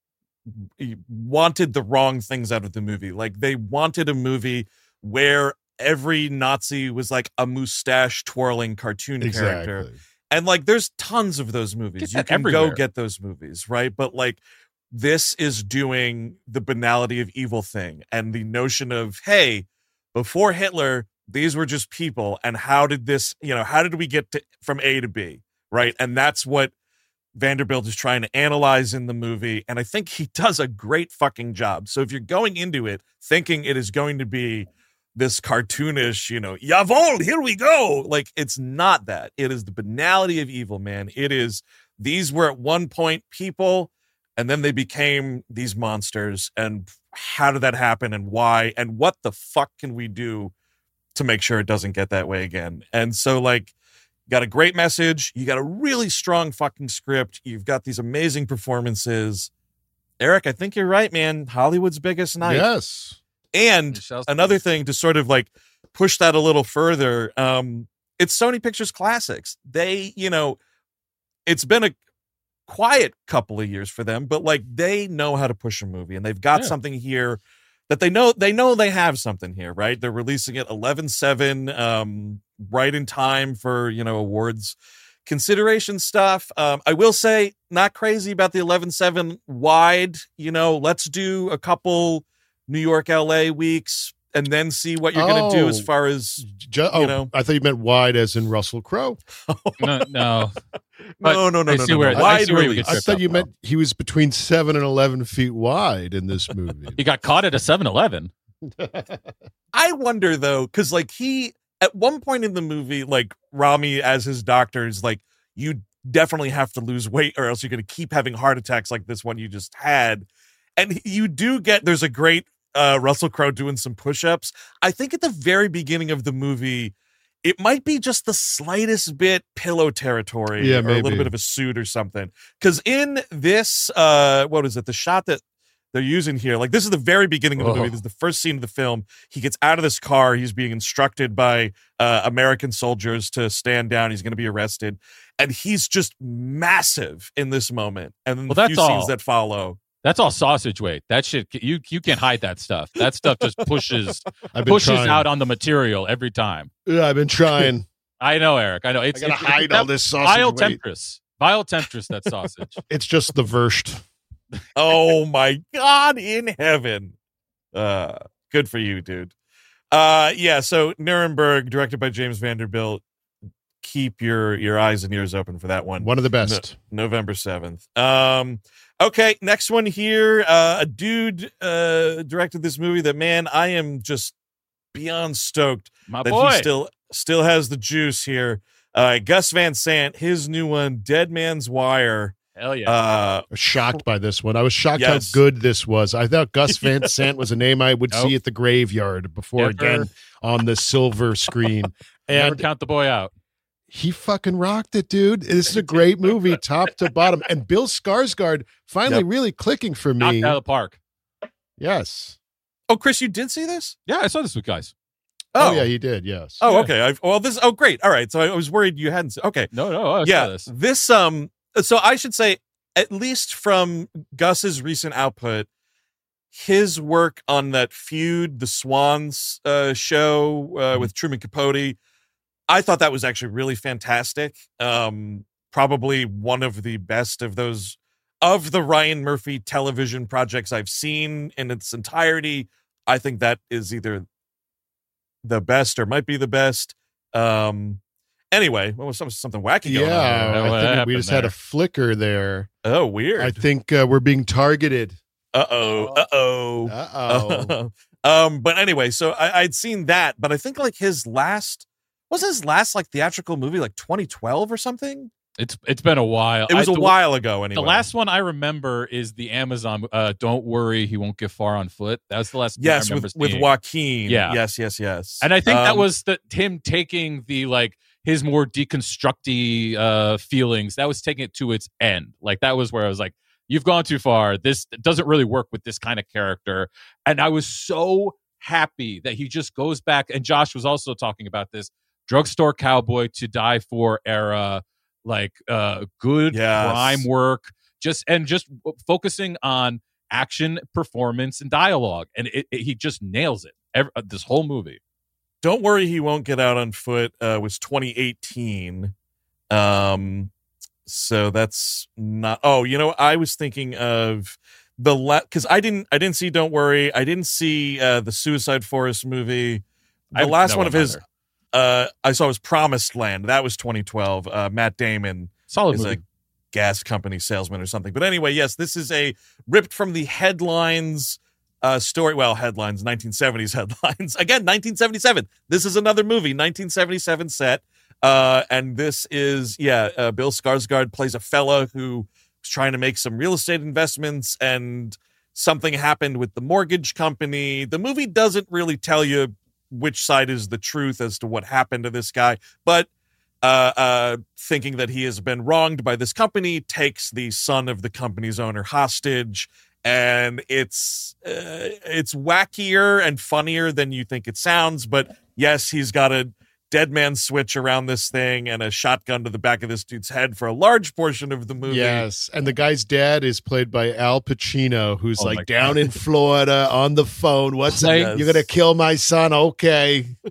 wanted the wrong things out of the movie. Like they wanted a movie where every Nazi was like a mustache twirling cartoon character. Exactly. And like there's tons of those movies. Get You that can go everywhere. get those movies, right? But like this is doing the banality of evil thing and the notion of, hey, before Hitler, these were just people. And how did this, you know, how did we get to from A to B? Right. And that's what Vanderbilt is trying to analyze in the movie. And I think he does a great fucking job. So if you're going into it thinking it is going to be this cartoonish, you know, jawohl, here we go. Like it's not that. It is the banality of evil, man. It is these were at one point people and then they became these monsters. And how did that happen and why? And what the fuck can we do to make sure it doesn't get that way again? And so like, got a great message. You got a really strong fucking script. You've got these amazing performances. Eric, I think you're right, man. Hollywood's biggest night. Yes. And Michelle's- another thing to sort of like push that a little further, um, it's Sony Pictures Classics. They, you know, it's been a quiet couple of years for them, but like they know how to push a movie and they've got Yeah. something here that they know they know they have something here, right? They're releasing it eleven seven, um, right in time for, you know, awards consideration stuff. Um, I will say not crazy about the eleven seven wide, you know, let's do a couple New York, L A weeks and then see what you're going to do as Oh. far as Ju- oh, you know. I thought you meant wide as in Russell Crowe. No, no. But no, no, no, I no, see no, where- no. I Wide see where you release. get I tripped thought up, you though. meant he was between seven and eleven feet wide in this movie. He got caught at a seven eleven. I wonder though, because like he at one point in the movie, like Rami as his doctor is like, you definitely have to lose weight or else you're going to keep having heart attacks like this one you just had. And you do get there's a great uh, Russell Crowe doing some push-ups. I think at the very beginning of the movie, it might be just the slightest bit pillow territory Yeah, or a maybe. little bit of a suit or something. Because in this, uh, what is it? The shot that they're using here, like this is the very beginning of the Oh. movie. This is the first scene of the film. He gets out of this car. He's being instructed by uh, American soldiers to stand down. He's going to be arrested. And he's just massive in this moment. And then Well, the that's few all. scenes that follow. That's all sausage weight. That shit, you you can't hide that stuff. That stuff just pushes I've been pushes trying. out on the material every time. Yeah, I've been trying. I know, Eric. I know. I It's gotta it's, hide it's all this sausage vile weight. temptress. Vile temptress. That sausage. It's just the versed. Oh my God in heaven. Uh, good for you, dude. Uh, yeah. So Nuremberg, directed by James Vanderbilt. Keep your, your eyes and ears open for that one. One of the best. No- November seventh. Um, okay. Next one here. Uh, a dude, uh, directed this movie that, man, I am just beyond stoked My that boy. he still, still has the juice here. Uh, Gus Van Sant, his new one, Dead Man's Wire. Hell yeah. Uh, I was shocked by this one. I was shocked Yes. how good this was. I thought Gus Van Sant was a name I would Nope. see at the graveyard before Never- again on the silver screen. Never And count the boy out. he fucking rocked it, dude. This is a great movie, top to bottom. And Bill Skarsgård finally Yep. really clicking for Knocked me. out of the park. Yes. oh, Chris, you did see this? Yeah, I saw this with guys. Oh, yeah, he did. Yes. Oh, Yeah. okay. I've, well, this. Oh, great. All right. So I was worried you hadn't. se- Okay. No, no, I yeah. saw this. This. Um. So I should say, at least from Gus's recent output, his work on that Feud, the Swans uh, show uh, with Truman Capote, I thought that was actually really fantastic. Um. Probably one of the best of those of the Ryan Murphy television projects I've seen in its entirety. I think that is either the best or might be the best. Um, anyway, what was some, something wacky going on? Yeah, here? What I think we happened just had there? a flicker there. Oh, weird. I think uh, we're being targeted. Uh oh. Uh oh. Uh-oh. um, but anyway, so I, I'd seen that, but I think like his last was his last like theatrical movie like twenty twelve or something. It's it's been a while. It was a a while ago. Anyway, The last one I remember is the Amazon. Uh, Don't worry, he won't get far on foot. That was the last. one I yes, remember with with seeing. Joaquin. Yeah. Yes, yes, yes. And I think that Um, was the him taking the like his more deconstructy uh, feelings. That was taking it to its end. Like that was where I was like, "You've gone too far. This doesn't really work with this kind of character." And I was so happy that he just goes back. And Josh was also talking about this drugstore cowboy to die for era, like uh, good Yes. crime work. Just and just focusing on action, performance, and dialogue, and it, it, he just nails it. Every, uh, this whole movie. Don't worry, he won't get out on foot. Uh, was twenty eighteen. Um, so that's not. Oh, you know, I was thinking of the because I didn't. I didn't see. Don't worry. I didn't see uh, the Suicide Forest movie. The I- last no one of his. either. Uh, I saw was Promised Land. That was twenty twelve. Uh, Matt Damon Solid is movie. a gas company salesman or something. But anyway, yes, this is a ripped from the headlines uh, story. Well, headlines, nineteen seventies headlines. Again, nineteen seventy-seven. This is another movie, nineteen seventy-seven set. Uh, and this is, yeah, uh, Bill Skarsgård plays a fella who was trying to make some real estate investments and something happened with the mortgage company. The movie doesn't really tell you which side is the truth as to what happened to this guy, but uh, uh, thinking that he has been wronged by this company, takes the son of the company's owner hostage, and it's uh, it's wackier and funnier than you think it sounds. But yes, he's got a dead man switch around this thing and a shotgun to the back of this dude's head for a large portion of the movie. Yes, and the guy's dad is played by Al Pacino, who's Oh my like down in Florida on the phone. What's Play- it? You're gonna kill my son? Okay.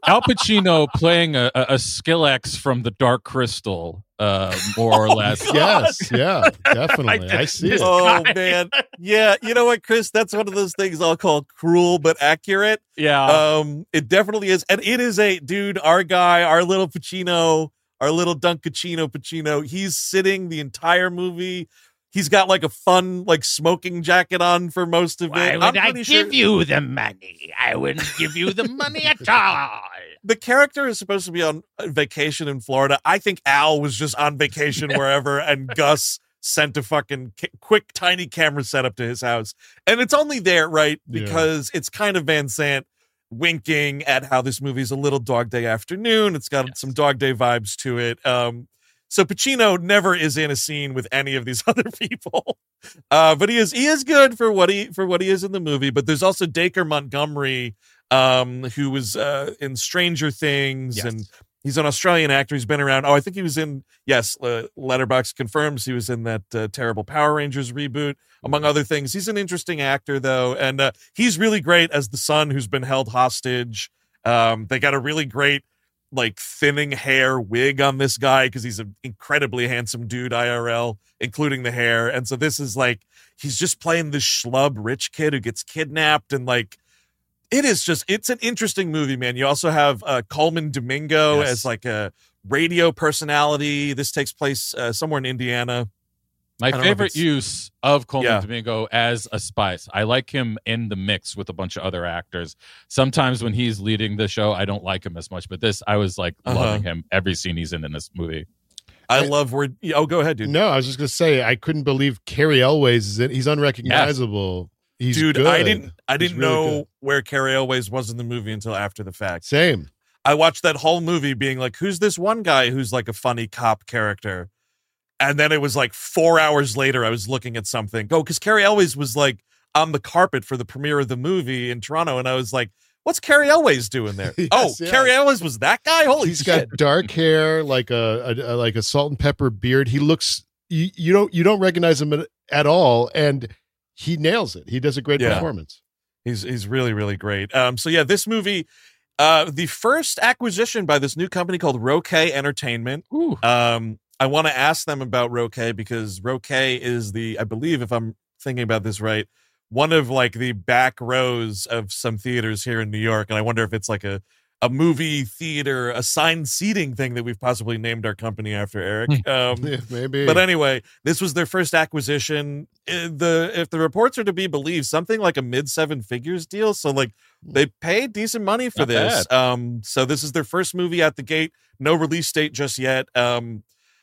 Al Pacino playing a, a, a Skrillex from the Dark Crystal, uh, more or less. Yes, yeah, definitely. I see it. Oh man, yeah. You know what, Chris? That's one of those things I'll call cruel but accurate. Yeah, um, it definitely is, and it is a dude. Our guy, our little Pacino, our little Dunkachino Pacino. He's sitting the entire movie. He's got like a fun, like smoking jacket on for most of Why it. would I'm I pretty give sure you the money? I wouldn't give you the money at all. the character is supposed to be on vacation in Florida. I think Al was just on vacation wherever, and Gus sent a fucking ca- quick, tiny camera setup to his house, and it's only there, right? Because yeah. it's kind of Van Sant winking at how this movie's a little Dog Day Afternoon. It's got yes. some Dog Day vibes to it. Um, So Pacino never is in a scene with any of these other people, uh, but he is he is good for what he for what he is in the movie. But there's also Dacre Montgomery, um, who was uh, in Stranger Things, yes. and he's an Australian actor. He's been around. Oh, I think he was in yes. Uh, Letterboxd confirms he was in that uh, terrible Power Rangers reboot, among other things. He's an interesting actor though, and uh, he's really great as the son who's been held hostage. Um, they got a really great, like, thinning hair wig on this guy because he's an incredibly handsome dude I R L, including the hair. And so this is like, he's just playing this schlub rich kid who gets kidnapped, and like, it is just, it's an interesting movie, man. You also have uh, Coleman Domingo yes. as like a radio personality. This takes place uh, somewhere in Indiana. My favorite use of Coleman yeah. Domingo as a spice. I like him in the mix with a bunch of other actors. Sometimes when he's leading the show, I don't like him as much. But this, I was like uh-huh. loving him every scene he's in in this movie. I, I love where. Oh, go ahead, dude. No, I was just gonna say I couldn't believe Cary Elwes is in. He's unrecognizable. Yes. He's dude. Good. I didn't. I didn't really know good. where Cary Elwes was in the movie until after the fact. Same. I watched that whole movie being like, "Who's this one guy who's like a funny cop character?" And then it was like four hours later, I was looking at something. Oh, because Cary Elwes was like on the carpet for the premiere of the movie in Toronto. And I was like, what's Cary Elwes doing there? yes, oh, yeah. Cary Elwes was that guy? Holy He's shit. got dark hair, like a, a, a like a salt and pepper beard. He looks, you, you don't you don't recognize him at, at all. And he nails it. He does a great yeah. performance. He's he's really, really great. Um, so yeah, this movie, uh, the first acquisition by this new company called Roquet Entertainment. Ooh. Um, I want to ask them about Roquet because Roquet is the, I believe, if I'm thinking about this right, one of like the back rows of some theaters here in New York. And I wonder if it's like a, a movie theater assigned seating thing that we've possibly named our company after, Eric. Um, yeah, maybe. But anyway, this was their first acquisition. The If the reports are to be believed, something like a mid seven figures deal. So like they paid decent money for Not this. bad. Um, so this is their first movie at the gate. No release date just yet. Um,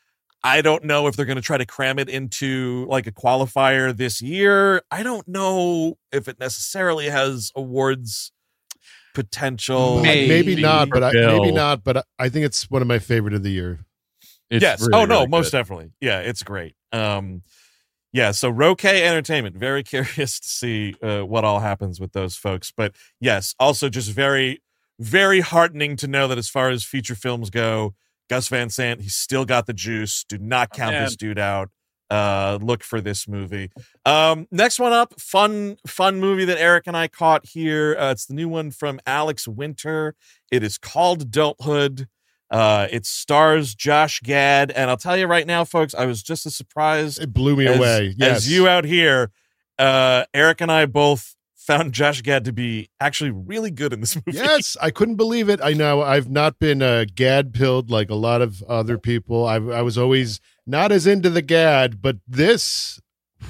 I don't know if they're going to try to cram it into like a qualifier this year. I don't know if it necessarily has awards potential. Maybe, maybe not, but I, Bill. maybe not. But I, I think it's one of my favorite of the year. It's yes. really, oh no, really most good. definitely. Yeah, it's great. Um, yeah. So Roquet Entertainment. Very curious to see uh, what all happens with those folks. But yes, also just very, very heartening to know that as far as feature films go, Gus Van Sant, he's still got the juice. Do not count oh, this dude out. Uh, look for this movie. Um, next one up, fun, fun movie that Eric and I caught here. Uh, it's the new one from Alex Winter. It is called Adulthood. Uh, it stars Josh Gad, and I'll tell you right now, folks, I was just as surprised. It blew me as, away. Yes. as you out here. Uh, Eric and I both found Josh Gad to be actually really good in this movie. Yes, I couldn't believe it. I know I've not been uh, Gad pilled like a lot of other people. I, I was always not as into the Gad, but this,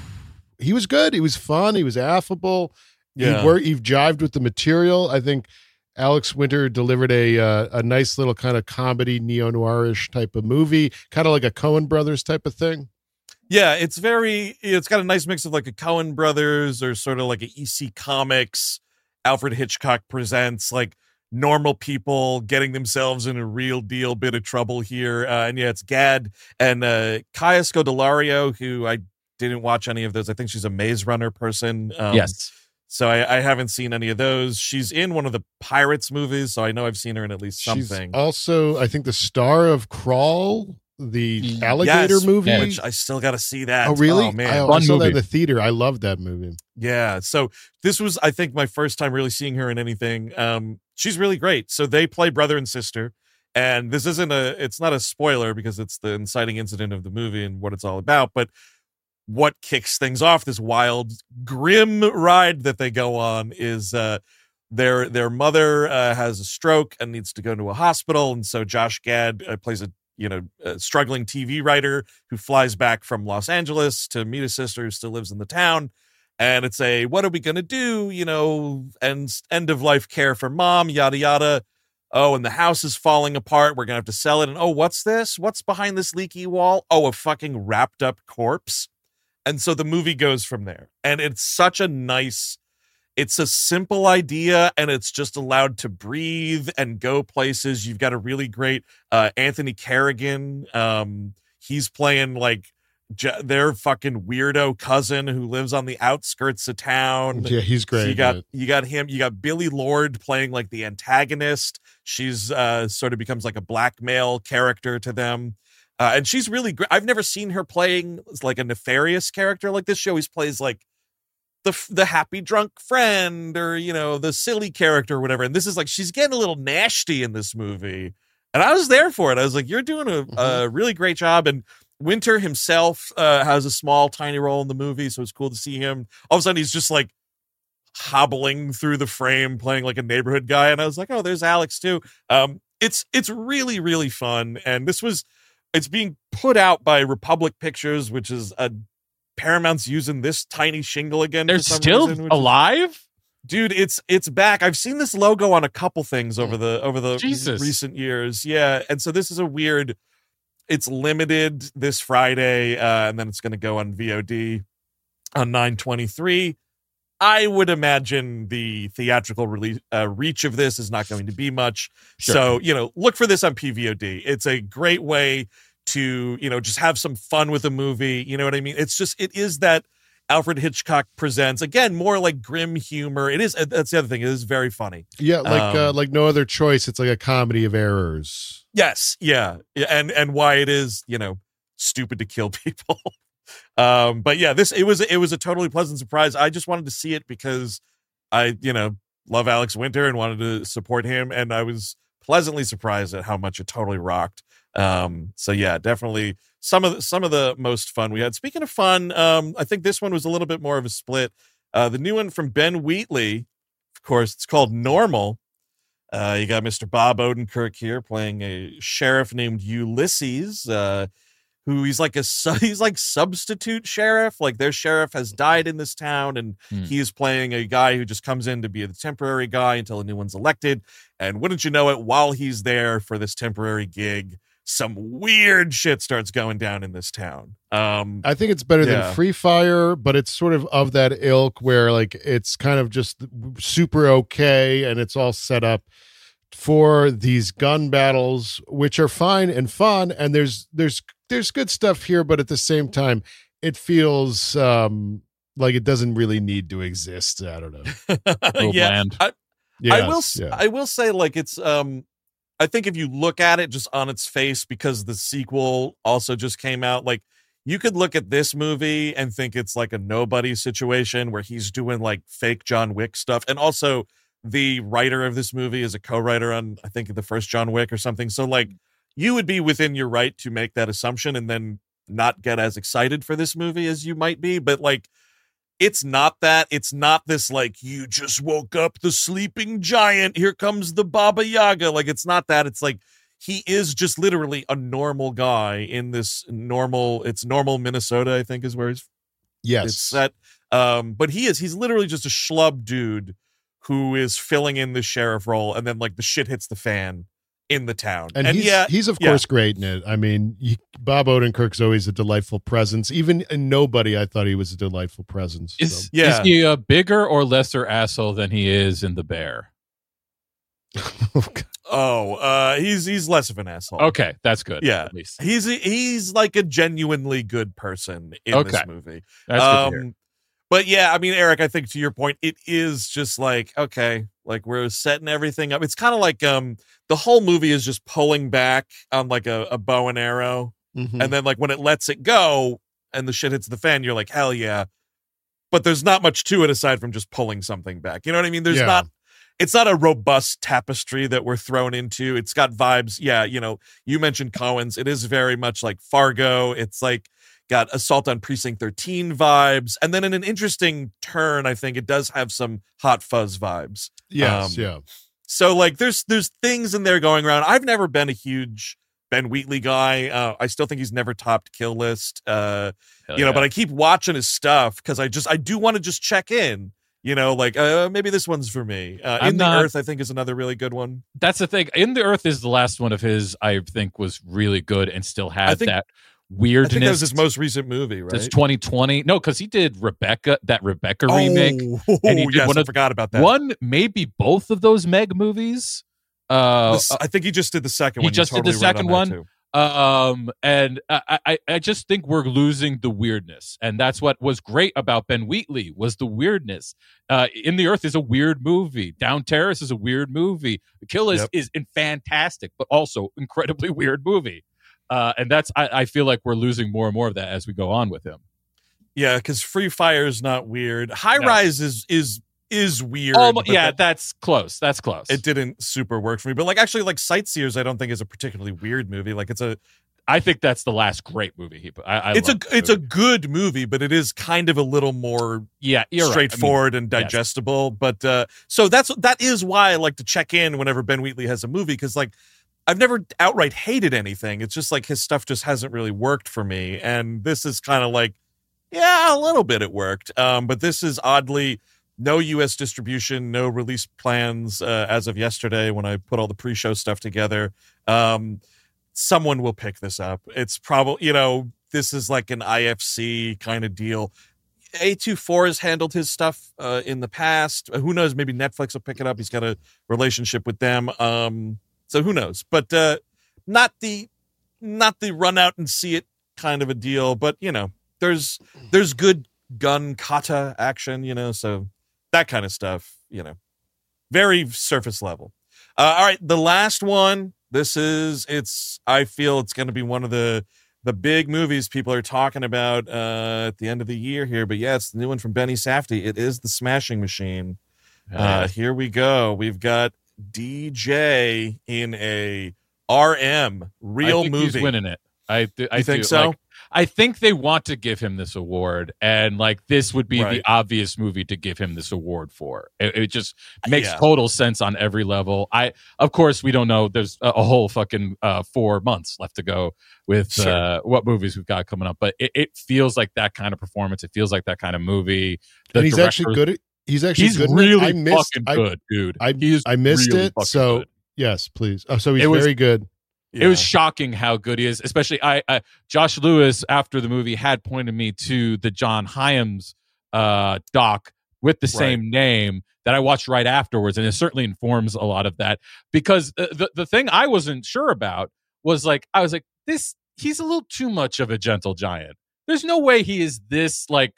he was good. He was fun. He was affable. Yeah. He, worked, he jived with the material. I think Alex Winter delivered a uh, a nice little kind of comedy, neo-noirish type of movie, kind of like a Coen Brothers type of thing. Yeah, it's very, it's got a nice mix of like a Coen Brothers or sort of like a E C Comics, Alfred Hitchcock Presents, like normal people getting themselves in a real deal bit of trouble here. Uh, and yeah, it's Gad and uh, Kaya Scodelario, who I didn't watch any of those. I think she's a Maze Runner person. Um, yes. So I, I haven't seen any of those. She's in one of the Pirates movies, so I know I've seen her in at least something. She's also, I think, the star of Crawl, the alligator yes, movie. Which I still got to see that. Oh, really? Oh, man. I, I Fun saw movie. that in the theater. I loved that movie. Yeah. So this was, I think, my first time really seeing her in anything. Um, she's really great. So they play brother and sister. And this isn't a, it's not a spoiler because it's the inciting incident of the movie and what it's all about. But what kicks things off, this wild, grim ride that they go on, is uh, their their mother uh, has a stroke and needs to go to a hospital. And so Josh Gad uh, plays a, you know, a struggling T V writer who flies back from Los Angeles to meet his sister who still lives in the town. And it's a, what are we going to do? You know, and end of life care for mom, yada, yada. Oh, and the house is falling apart. We're going to have to sell it. And oh, what's this? What's behind this leaky wall? Oh, a fucking wrapped up corpse. And so the movie goes from there. And it's such a nice, it's a simple idea and it's just allowed to breathe and go places. You've got a really great uh, Anthony Carrigan. Um, he's playing like j- their fucking weirdo cousin who lives on the outskirts of town. Yeah, he's great. So you got you got him. You got Billy Lord playing like the antagonist. She's uh, sort of becomes like a blackmail character to them. Uh, and she's really great. I've never seen her playing like a nefarious character like this. She always plays like the the happy drunk friend or, you know, the silly character or whatever. And this is like, she's getting a little nasty in this movie. And I was there for it. I was like, you're doing a, mm-hmm. a really great job. And Winter himself uh, has a small, tiny role in the movie. So it's cool to see him. All of a sudden, he's just like hobbling through the frame, playing like a neighborhood guy. And I was like, oh, there's Alex too. Um, it's, it's really, really fun. And this was, it's being put out by Republic Pictures, which is a Paramount's using this tiny shingle again. They're for some still reason, alive? Is, dude, it's it's back. I've seen this logo on a couple things over the over the Jesus. recent years. Yeah, and so this is a weird. It's limited this Friday, uh, and then it's going to go on V O D on nine twenty-three. I would imagine the theatrical release uh, reach of this is not going to be much. Sure. So, you know, look for this on P V O D. It's a great way to, you know, just have some fun with a movie. You know what I mean? It's just, it is that Alfred Hitchcock Presents, again, more like grim humor. It is, that's the other thing. It is very funny. Yeah. Like, um, uh, like No Other Choice. It's like a comedy of errors. Yes. Yeah. And, and why it is, you know, stupid to kill people. Um, but yeah, this, it was, it was a totally pleasant surprise. I just wanted to see it because I, you know, love Alex Winter and wanted to support him. And I was pleasantly surprised at how much it totally rocked. Um, so yeah, definitely some of the, some of the most fun we had. Speaking of fun, um, I think this one was a little bit more of a split. Uh, the new one from Ben Wheatley, of course, it's called Normal. Uh, you got Mister Bob Odenkirk here playing a sheriff named Ulysses, uh, who he's like a he's like substitute sheriff. Like their sheriff has died in this town, and hmm. he's playing a guy who just comes in to be the temporary guy until a new one's elected. And wouldn't you know it, while he's there for this temporary gig, some weird shit starts going down in this town. Um, I think it's better yeah. than Free Fire, but it's sort of of that ilk where like it's kind of just super okay, and it's all set up for these gun battles, which are fine and fun. And there's there's there's good stuff here, but at the same time, it feels um, like it doesn't really need to exist. I don't know. yeah, I, yes, I will. Yeah. I will say, like, it's. Um, I think if you look at it just on its face, because the sequel also just came out, like you could look at this movie and think it's like a nobody situation where he's doing like fake John Wick stuff, and also the writer of this movie is a co-writer on, I think, the first John Wick or something. So like you would be within your right to make that assumption and then not get as excited for this movie as you might be. But like, it's not that. It's not this like, you just woke up the sleeping giant, here comes the Baba Yaga. Like, it's not that. It's like, he is just literally a normal guy in this normal, it's normal Minnesota, I think is where he's yes. it's set. Um, but he is, he's literally just a schlub dude who is filling in the sheriff role, and then like the shit hits the fan in the town. And, and he's, yeah, he's of yeah. course great in it. I mean, he, Bob Odenkirk's always a delightful presence. Even in Nobody, I thought he was a delightful presence. Is, so. yeah. is he a bigger or lesser asshole than he is in The Bear? oh, uh, he's he's less of an asshole. Okay, that's good. Yeah, at least. he's he's like a genuinely good person in okay. this movie. That's um, good to hear. But yeah, I mean, Eric, I think to your point, it is just like, okay, like we're setting everything up. It's kind of like um the whole movie is just pulling back on like a, a bow and arrow. Mm-hmm. And then like when it lets it go and the shit hits the fan, you're like, hell yeah. But there's not much to it aside from just pulling something back. You know what I mean? There's yeah. not, it's not a robust tapestry that we're thrown into. It's got vibes. Yeah, you know, you mentioned Coen's. It is very much like Fargo. It's like got Assault on Precinct thirteen vibes. And then in an interesting turn, I think it does have some Hot Fuzz vibes. Yes, um, yeah. So like there's there's things in there going around. I've never been a huge Ben Wheatley guy. Uh, I still think he's never topped Kill List. Uh, you know, yeah. but I keep watching his stuff because I just I do want to just check in. You know, like uh, maybe this one's for me. Uh, I'm In the not- Earth, I think, is another really good one. That's the thing. In the Earth is the last one of his. I think was really good and still I had think- that I weirdness. think that was his most recent movie, right? It's twenty twenty. No, because he did Rebecca, that Rebecca remake. Oh, and he did yes, one I of- forgot about that. One, maybe both of those Meg movies. Uh, This- I think he just did the second he one. just You're did the totally right second on that, one? too. Um, and I, I, I just think we're losing the weirdness, and that's what was great about Ben Wheatley was the weirdness. Uh, In the Earth is a weird movie. Down Terrace is a weird movie. The Kill is Yep. is in fantastic, but also incredibly weird movie. Uh, and that's I, I feel like we're losing more and more of that as we go on with him. Yeah, because Free Fire is not weird. High No. Rise is is is weird. Oh, but yeah, that- that's close. That's close. it didn't super work for me. But like actually, like Sightseers, I don't think is a particularly weird movie. Like it's a I think that's the last great movie he put. I, I it's a love that it's a movie. good movie, but it is kind of a little more yeah, you're right. I mean, straightforward and yes. digestible. But uh, so that's that is why I like to check in whenever Ben Wheatley has a movie because like I've never outright hated anything. It's just like his stuff just hasn't really worked for me, and this is kind of like yeah, a little bit it worked. Um, but this is oddly no U S distribution, no release plans uh, as of yesterday when I put all the pre-show stuff together. Um, someone will pick this up. It's probably, you know, this is like an I F C kind of deal. A twenty-four has handled his stuff uh, in the past. Who knows? Maybe Netflix will pick it up. He's got a relationship with them. Um, so who knows? But uh, not the not the run out and see it kind of a deal. But you know, there's there's good gun kata action. You know, so that kind of stuff. You know, very surface level. Uh, all right, the last one. This is it's. I feel it's going to be one of the the big movies people are talking about uh, at the end of the year here. But yeah, it's the new one from Benny Safdie. It is The Smashing Machine. Uh, here we go. We've got D J in a R M real I think movie. He's winning it. I, th- I You think do. so? Like, I think they want to give him this award, and like this would be Right. the obvious movie to give him this award for. It, it just makes Yeah. total sense on every level. I, of course, we don't know. There's a, a whole fucking uh, four months left to go with Sure. uh, what movies we've got coming up, but it, it feels like that kind of performance. It feels like that kind of movie. The And he's actually director- good at He's actually He's good. in it. really I missed, fucking I, good, dude. I- He's I missed really it, fucking so- good. Yes, please. Oh, so he's It was- very good. It was shocking how good he is, especially I, I Josh Lewis after the movie had pointed me to the John Hyams uh, doc with the same name that I watched right afterwards, and it certainly informs a lot of that because the, the the thing I wasn't sure about was like I was like this he's a little too much of a gentle giant. There's no way he is this like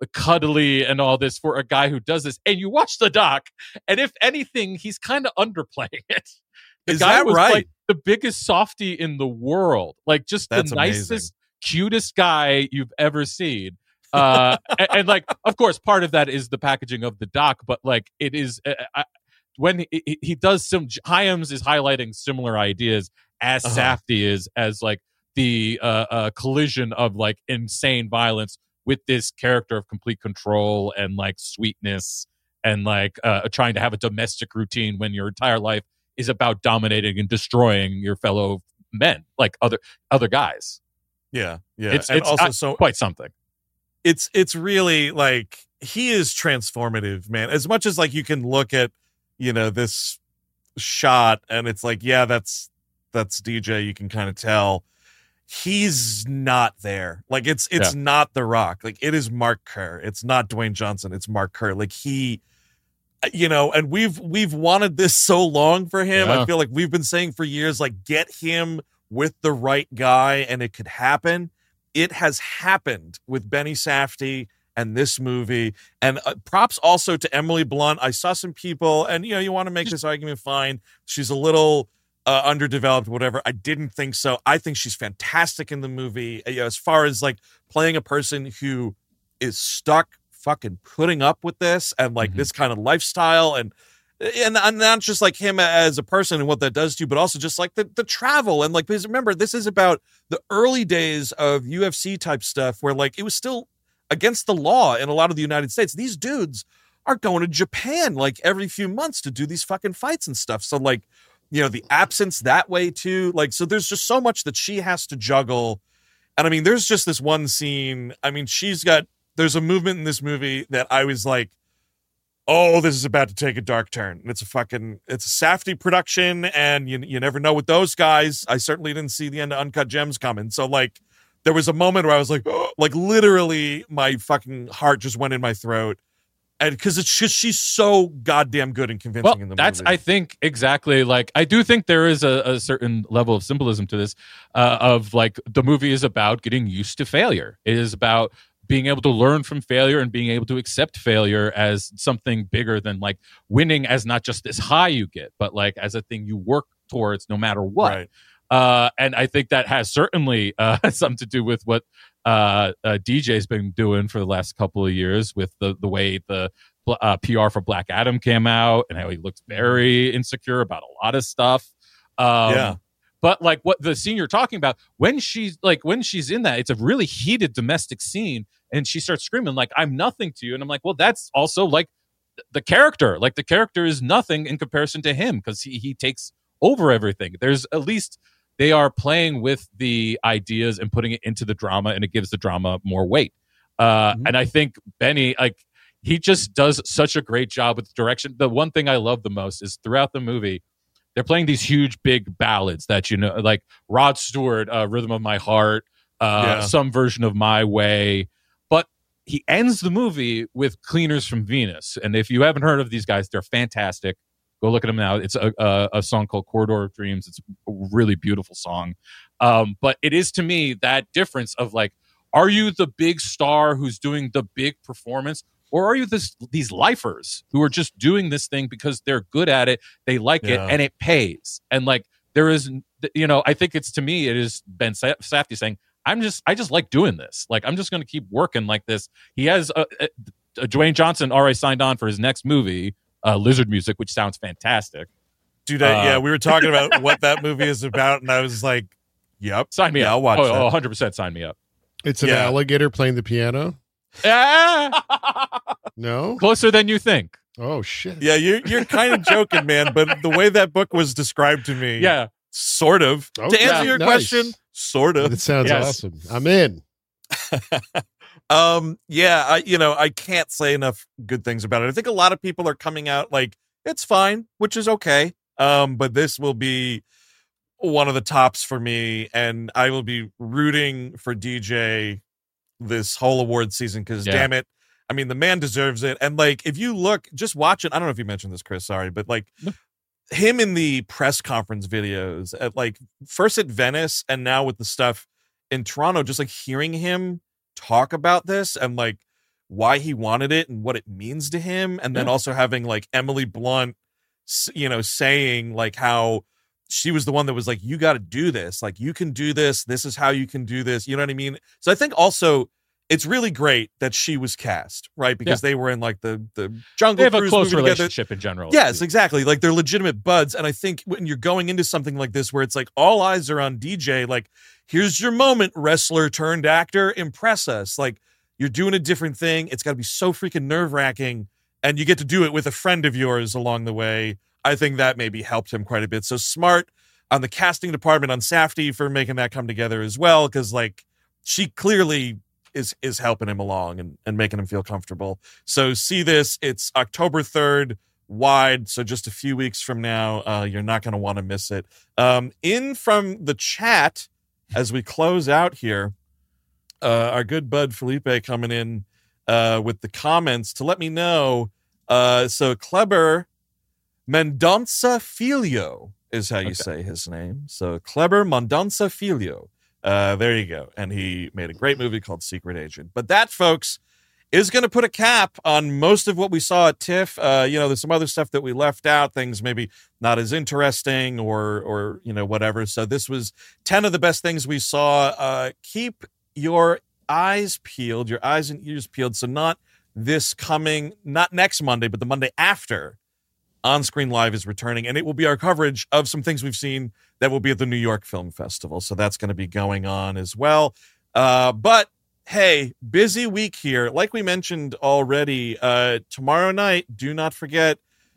cuddly and all this for a guy who does this. And you watch the doc, and if anything, he's kind of underplaying it. The Is guy that was right? like the biggest softie in the world, like just That's the amazing. nicest, cutest guy you've ever seen. Uh, and, and like, of course, part of that is the packaging of the doc, but like, it is uh, I, when he, he- he does some. Hyams is highlighting similar ideas as Uh-huh. Safdie is as like the uh, uh, collision of like insane violence with this character of complete control and like sweetness and like uh, trying to have a domestic routine when your entire life is about dominating and destroying your fellow men, like other other guys. Yeah, yeah. It's- and it's- also I- so Quite something. it's it's really like he is transformative, man. As much as like you can look at, you know, this shot and it's like, yeah, that's that's D J, you can kind of tell he's not there. Like it's it's not The Rock. Like it is Mark Kerr. It's not Dwayne Johnson. It's Mark Kerr. Like he, you know, and we've we've wanted this so long for him. Yeah. I feel like we've been saying for years, like get him with the right guy and it could happen. It has happened with Benny Safdie and this movie. And uh, props also to Emily Blunt. I saw some people, and you know, you want to make this argument, fine. She's a little uh, underdeveloped, whatever. I didn't think so. I think she's fantastic in the movie. You know, as far as like playing a person who is stuck fucking putting up with this and like Mhm. this kind of lifestyle and and, and not just like him as a person and what that does to you, but also just like the, the travel. And like, because remember, this is about the early days of U F C type stuff where like it was still against the law in a lot of the United States. These dudes are going to Japan like every few months to do these fucking fights and stuff. So like, you know, the absence that way too. Like, so there's just so much that she has to juggle. And I mean, there's just this one scene. I mean, she's got, there's a movement in this movie that I was like, oh, this is about to take a dark turn. And it's a fucking, it's a Safdie production. And you, you never know with those guys. I certainly didn't see the end of Uncut Gems coming. So like, there was a moment where I was like, oh, like literally my fucking heart just went in my throat. And because it's just, she's so goddamn good and convincing well, in the that's, movie. I think, exactly. Like, I do think there is a, a certain level of symbolism to this, uh, of like, the movie is about getting used to failure. It is about being able to learn from failure and being able to accept failure as something bigger than like winning as not just this high you get, but like as a thing you work towards no matter what. Right. Uh, and I think that has certainly uh, something to do with what uh, uh, D J's been doing for the last couple of years with the, the way the uh, P R for Black Adam came out and how he looked very insecure about a lot of stuff. Um, yeah. But like what the scene you're talking about, when she's like, when she's in that, it's a really heated domestic scene and she starts screaming like, I'm nothing to you. And I'm like, well, that's also like the character, like the character is nothing in comparison to him because he, he takes over everything. There's at least they are playing with the ideas and putting it into the drama, and it gives the drama more weight. Uh, mm-hmm. And I think Benny, like, he just does such a great job with the direction. The one thing I love the most is throughout the movie, they're playing these huge, big ballads that, you know, like Rod Stewart, uh, Rhythm of My Heart, uh, yeah. some version of My Way. But he ends the movie with Cleaners from Venus. And if you haven't heard of these guys, they're fantastic. Go look at them now. It's a, a, a song called Corridor of Dreams. It's a really beautiful song. Um, but it is, to me, that difference of like, are you the big star who's doing the big performance? Or are you this, these lifers who are just doing this thing because they're good at it, they like yeah. it, and it pays? And like, there is, you know, I think it's, to me, it is Ben Safdie saying, I'm just, I just like doing this. Like, I'm just going to keep working like this. He has, a, a, a Dwayne Johnson already signed on for his next movie, Uh, Lizard Music, which sounds fantastic. Dude, I, uh, yeah, we were talking about what that movie is about, and I was like, yep. Sign me yeah, up. I'll watch oh, that. Oh, one hundred percent sign me up. It's an yeah. alligator playing the piano? Ah! No? Closer than you think. Oh, shit. Yeah, you're, you're kind of joking, man, but the way that book was described to me, yeah, sort of. Okay. To answer Yeah, your nice. question, sort of. It sounds Yes. awesome. I'm in. um, yeah, I, you know, I can't say enough good things about it. I think a lot of people are coming out like, it's fine, which is okay. Um, but this will be one of the tops for me, and I will be rooting for D J this whole award season because, yeah. damn it, I mean, the man deserves it. And like, if you look, just watch it. I don't know if you mentioned this, Chris. Sorry, but like no. him in the press conference videos at like first at Venice and now with the stuff in Toronto, just like hearing him talk about this and like why he wanted it and what it means to him. And then yeah. also having like Emily Blunt, you know, saying like how she was the one that was like, you got to do this. Like, you can do this. This is how you can do this. You know what I mean? So I think also it's really great that she was cast, right? Because yeah. they were in like the, the Jungle They have Cruise a close movie relationship together. in general. Yes, exactly. Like they're legitimate buds. And I think when you're going into something like this, where it's like all eyes are on D J, like, here's your moment, wrestler turned actor, impress us. Like, you're doing a different thing. It's got to be so freaking nerve wracking. And you get to do it with a friend of yours along the way. I think that maybe helped him quite a bit. So smart on the casting department on Safdie for making that come together as well. Cause like she clearly is, is helping him along and, and making him feel comfortable. So see this, it's October third wide. So just a few weeks from now, uh, you're not going to want to miss it. Um, in from the chat as we close out here, uh, our good bud Felipe coming in uh, with the comments to let me know. Uh, so Kleber Mendonça Filho is how you okay. say his name. So Kleber Mendonça Filho. Uh, there you go. And he made a great movie called Secret Agent. But that, folks, is going to put a cap on most of what we saw at TIFF. Uh, you know, there's some other stuff that we left out, things maybe not as interesting or, or you know, whatever. So this was ten of the best things we saw. Uh, keep your eyes peeled, your eyes and ears peeled. So not this coming, not next Monday, but the Monday after. On Screen Live is returning, and it will be our coverage of some things we've seen that will be at the New York Film Festival. So that's going to be going on as well. Uh, but hey, busy week here. Like we mentioned already, uh, tomorrow night, do not forget,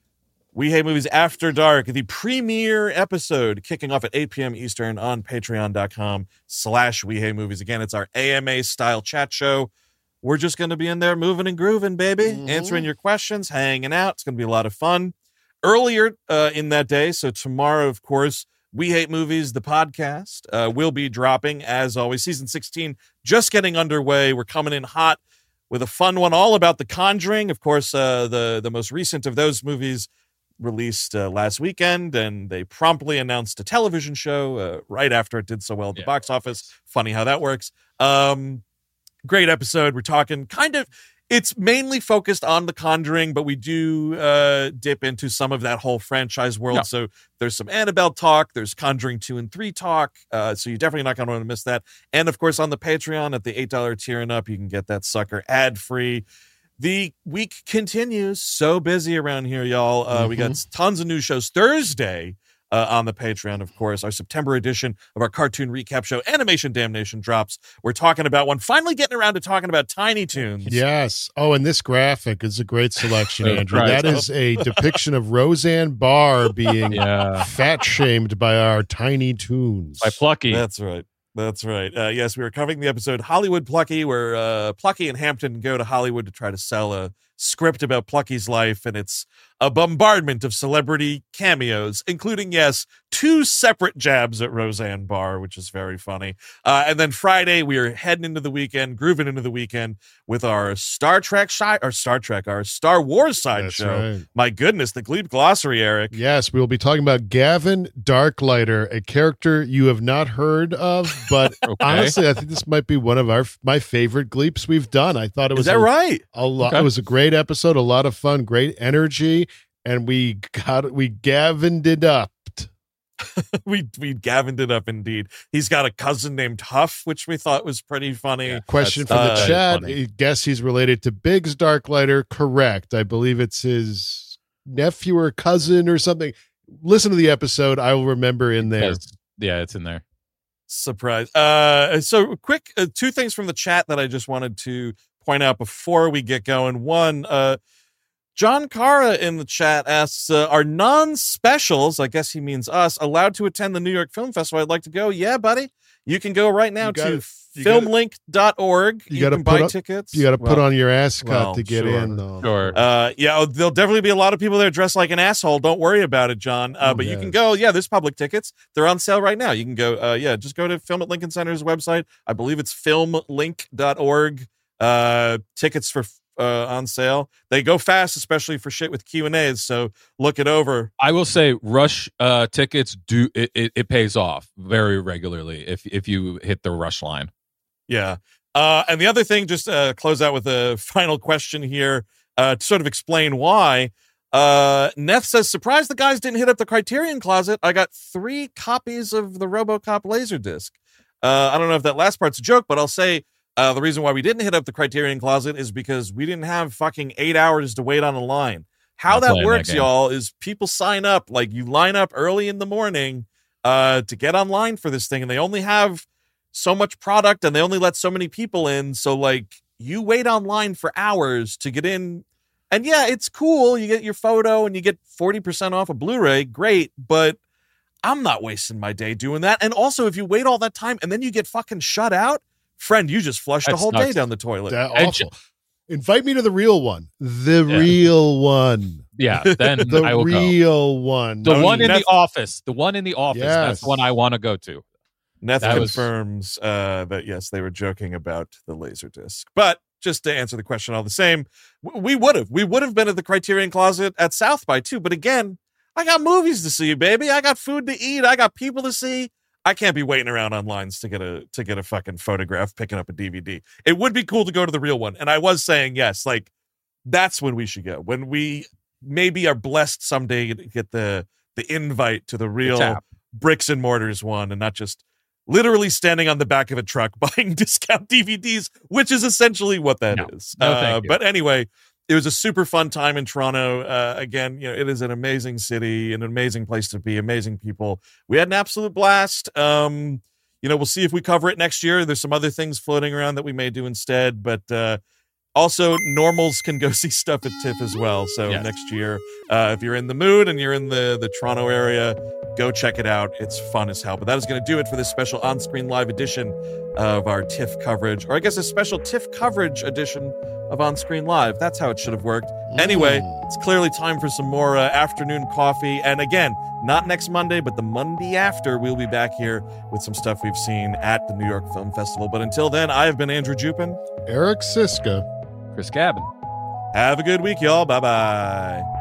We Hate Movies After Dark, the premiere episode kicking off at eight p.m. Eastern on patreon.com slash We Hate Movies. Again, it's our A M A-style chat show. We're just going to be in there moving and grooving, baby, mm-hmm. answering your questions, hanging out. It's going to be a lot of fun. Earlier uh, in that day, so tomorrow, of course, We Hate Movies, the podcast, uh, will be dropping, as always. Season sixteen just getting underway. We're coming in hot with a fun one all about The Conjuring. Of course, uh, the, the most recent of those movies released uh, last weekend, and they promptly announced a television show uh, right after it did so well at the yeah. box office. Funny how that works. Um, great episode. We're talking kind of, it's mainly focused on The Conjuring, but we do uh, dip into some of that whole franchise world. Yeah. So there's some Annabelle talk, there's Conjuring two and three talk, uh, so you're definitely not going to want to miss that. And of course, on the Patreon at the eight dollars tier and up, you can get that sucker ad-free. The week continues. So busy around here, y'all. Uh, mm-hmm. We got tons of new shows. Thursday uh, on the Patreon, of course, our September edition of our cartoon recap show, Animation Damnation, drops. We're talking about one, finally getting around to talking about Tiny Toons. Yes. Oh, and this graphic is a great selection, Andrew. Right. That is a depiction of Roseanne Barr being yeah. fat-shamed by our Tiny Toons. By Plucky. That's right. That's right. Uh, yes, we were covering the episode Hollywood Plucky, where uh, Plucky and Hampton go to Hollywood to try to sell a script about Plucky's life, and it's a bombardment of celebrity cameos, including, yes, two separate jabs at Roseanne Barr, which is very funny. Uh, and then Friday, we are heading into the weekend, grooving into the weekend with our Star Trek side, or Star Trek, our Star Wars side That's show. Right. My goodness, the Glebe Glossary, Eric. Yes, we will be talking about Gavin Darklighter, a character you have not heard of, but okay. honestly, I think this might be one of our my favorite Gleeps we've done. I thought it was is that a, right? A lot. Okay. It was a great episode, a lot of fun, great energy, and we got we Gavined it up. we we Gavined it up indeed. He's got a cousin named Huff, which we thought was pretty funny. Yeah. Question from uh, the chat: I guess he's related to Biggs Darklighter. Correct. I believe it's his nephew or cousin or something. Listen to the episode. I will remember in there. Yes. Yeah, it's in there. Surprise. Uh, so quick, uh, two things from the chat that I just wanted to point out before we get going. One, uh, John Cara in the chat asks, uh, are non-specials, I guess he means us, allowed to attend the New York Film Festival? I'd like to go. Yeah, buddy. You can go right now gotta, to film link dot org. You, you gotta can buy up, tickets. You got to put well, on your ascot well, to get sure, in, though. Sure. Uh, yeah, oh, there'll definitely be a lot of people there dressed like an asshole. Don't worry about it, John. Uh, but yes. you can go. Yeah, there's public tickets. They're on sale right now. You can go. Uh, yeah, just go to Film at Lincoln Center's website. I believe it's film link dot org. Uh, tickets for uh, on sale. They go fast, especially for shit with Q and A's. So look it over. I will say, Rush uh, tickets do it, it. It pays off very regularly if if you hit the Rush line. Yeah. Uh, and the other thing, just uh, close out with a final question here uh, to sort of explain why. Uh, Neff says, surprised the guys didn't hit up the Criterion Closet. I got three copies of the RoboCop Laserdisc. Uh, I don't know if that last part's a joke, but I'll say uh, the reason why we didn't hit up the Criterion Closet is because we didn't have fucking eight hours to wait on a line. How that works, that y'all, is people sign up. Like, you line up early in the morning uh, to get online for this thing, and they only have so much product and they only let so many people in. So like you wait online for hours to get in, and yeah, it's cool. You get your photo and you get forty percent off a Blu-ray. Great. But I'm not wasting my day doing that. And also if you wait all that time and then you get fucking shut out, friend, you just flushed That's a whole nuts. day down the toilet. That awful. Invite me to the real one. The yeah. real one. Yeah. Then the I will real go. one. The I one mean, in the office. The one in the office. Yes. That's the one I want to go to. Neth That confirms was... uh, that, yes, they were joking about the Laserdisc. But just to answer the question all the same, we would have. We would have been at the Criterion Closet at South by, too. But again, I got movies to see, baby. I got food to eat. I got people to see. I can't be waiting around on lines to get a to get a fucking photograph, picking up a D V D. It would be cool to go to the real one. And I was saying, yes, like, that's when we should go. When we maybe are blessed someday to get the, the invite to the real the bricks and mortars one and not just literally standing on the back of a truck buying discount D V Ds, which is essentially what that no. is. No, uh, thank you. But anyway, it was a super fun time in Toronto. Uh, again, you know, it is an amazing city, an amazing place to be, amazing people. We had an absolute blast. Um, you know, we'll see if we cover it next year. There's some other things floating around that we may do instead, but uh, also normals can go see stuff at TIFF as well. So Yeah. next year, uh, if you're in the mood and you're in the, the Toronto area, go check it out. It's fun as hell. But that is going to do it for this special on-screen live edition of our TIFF coverage, or I guess a special TIFF coverage edition of On-Screen Live. That's how it should have worked. Anyway, it's clearly time for some more uh, afternoon coffee. And again, not next Monday, but the Monday after, we'll be back here with some stuff we've seen at the New York Film Festival. But until then, I have been Andrew Jupin. Eric Siska. Chris Cabin. Have a good week, y'all. Bye-bye.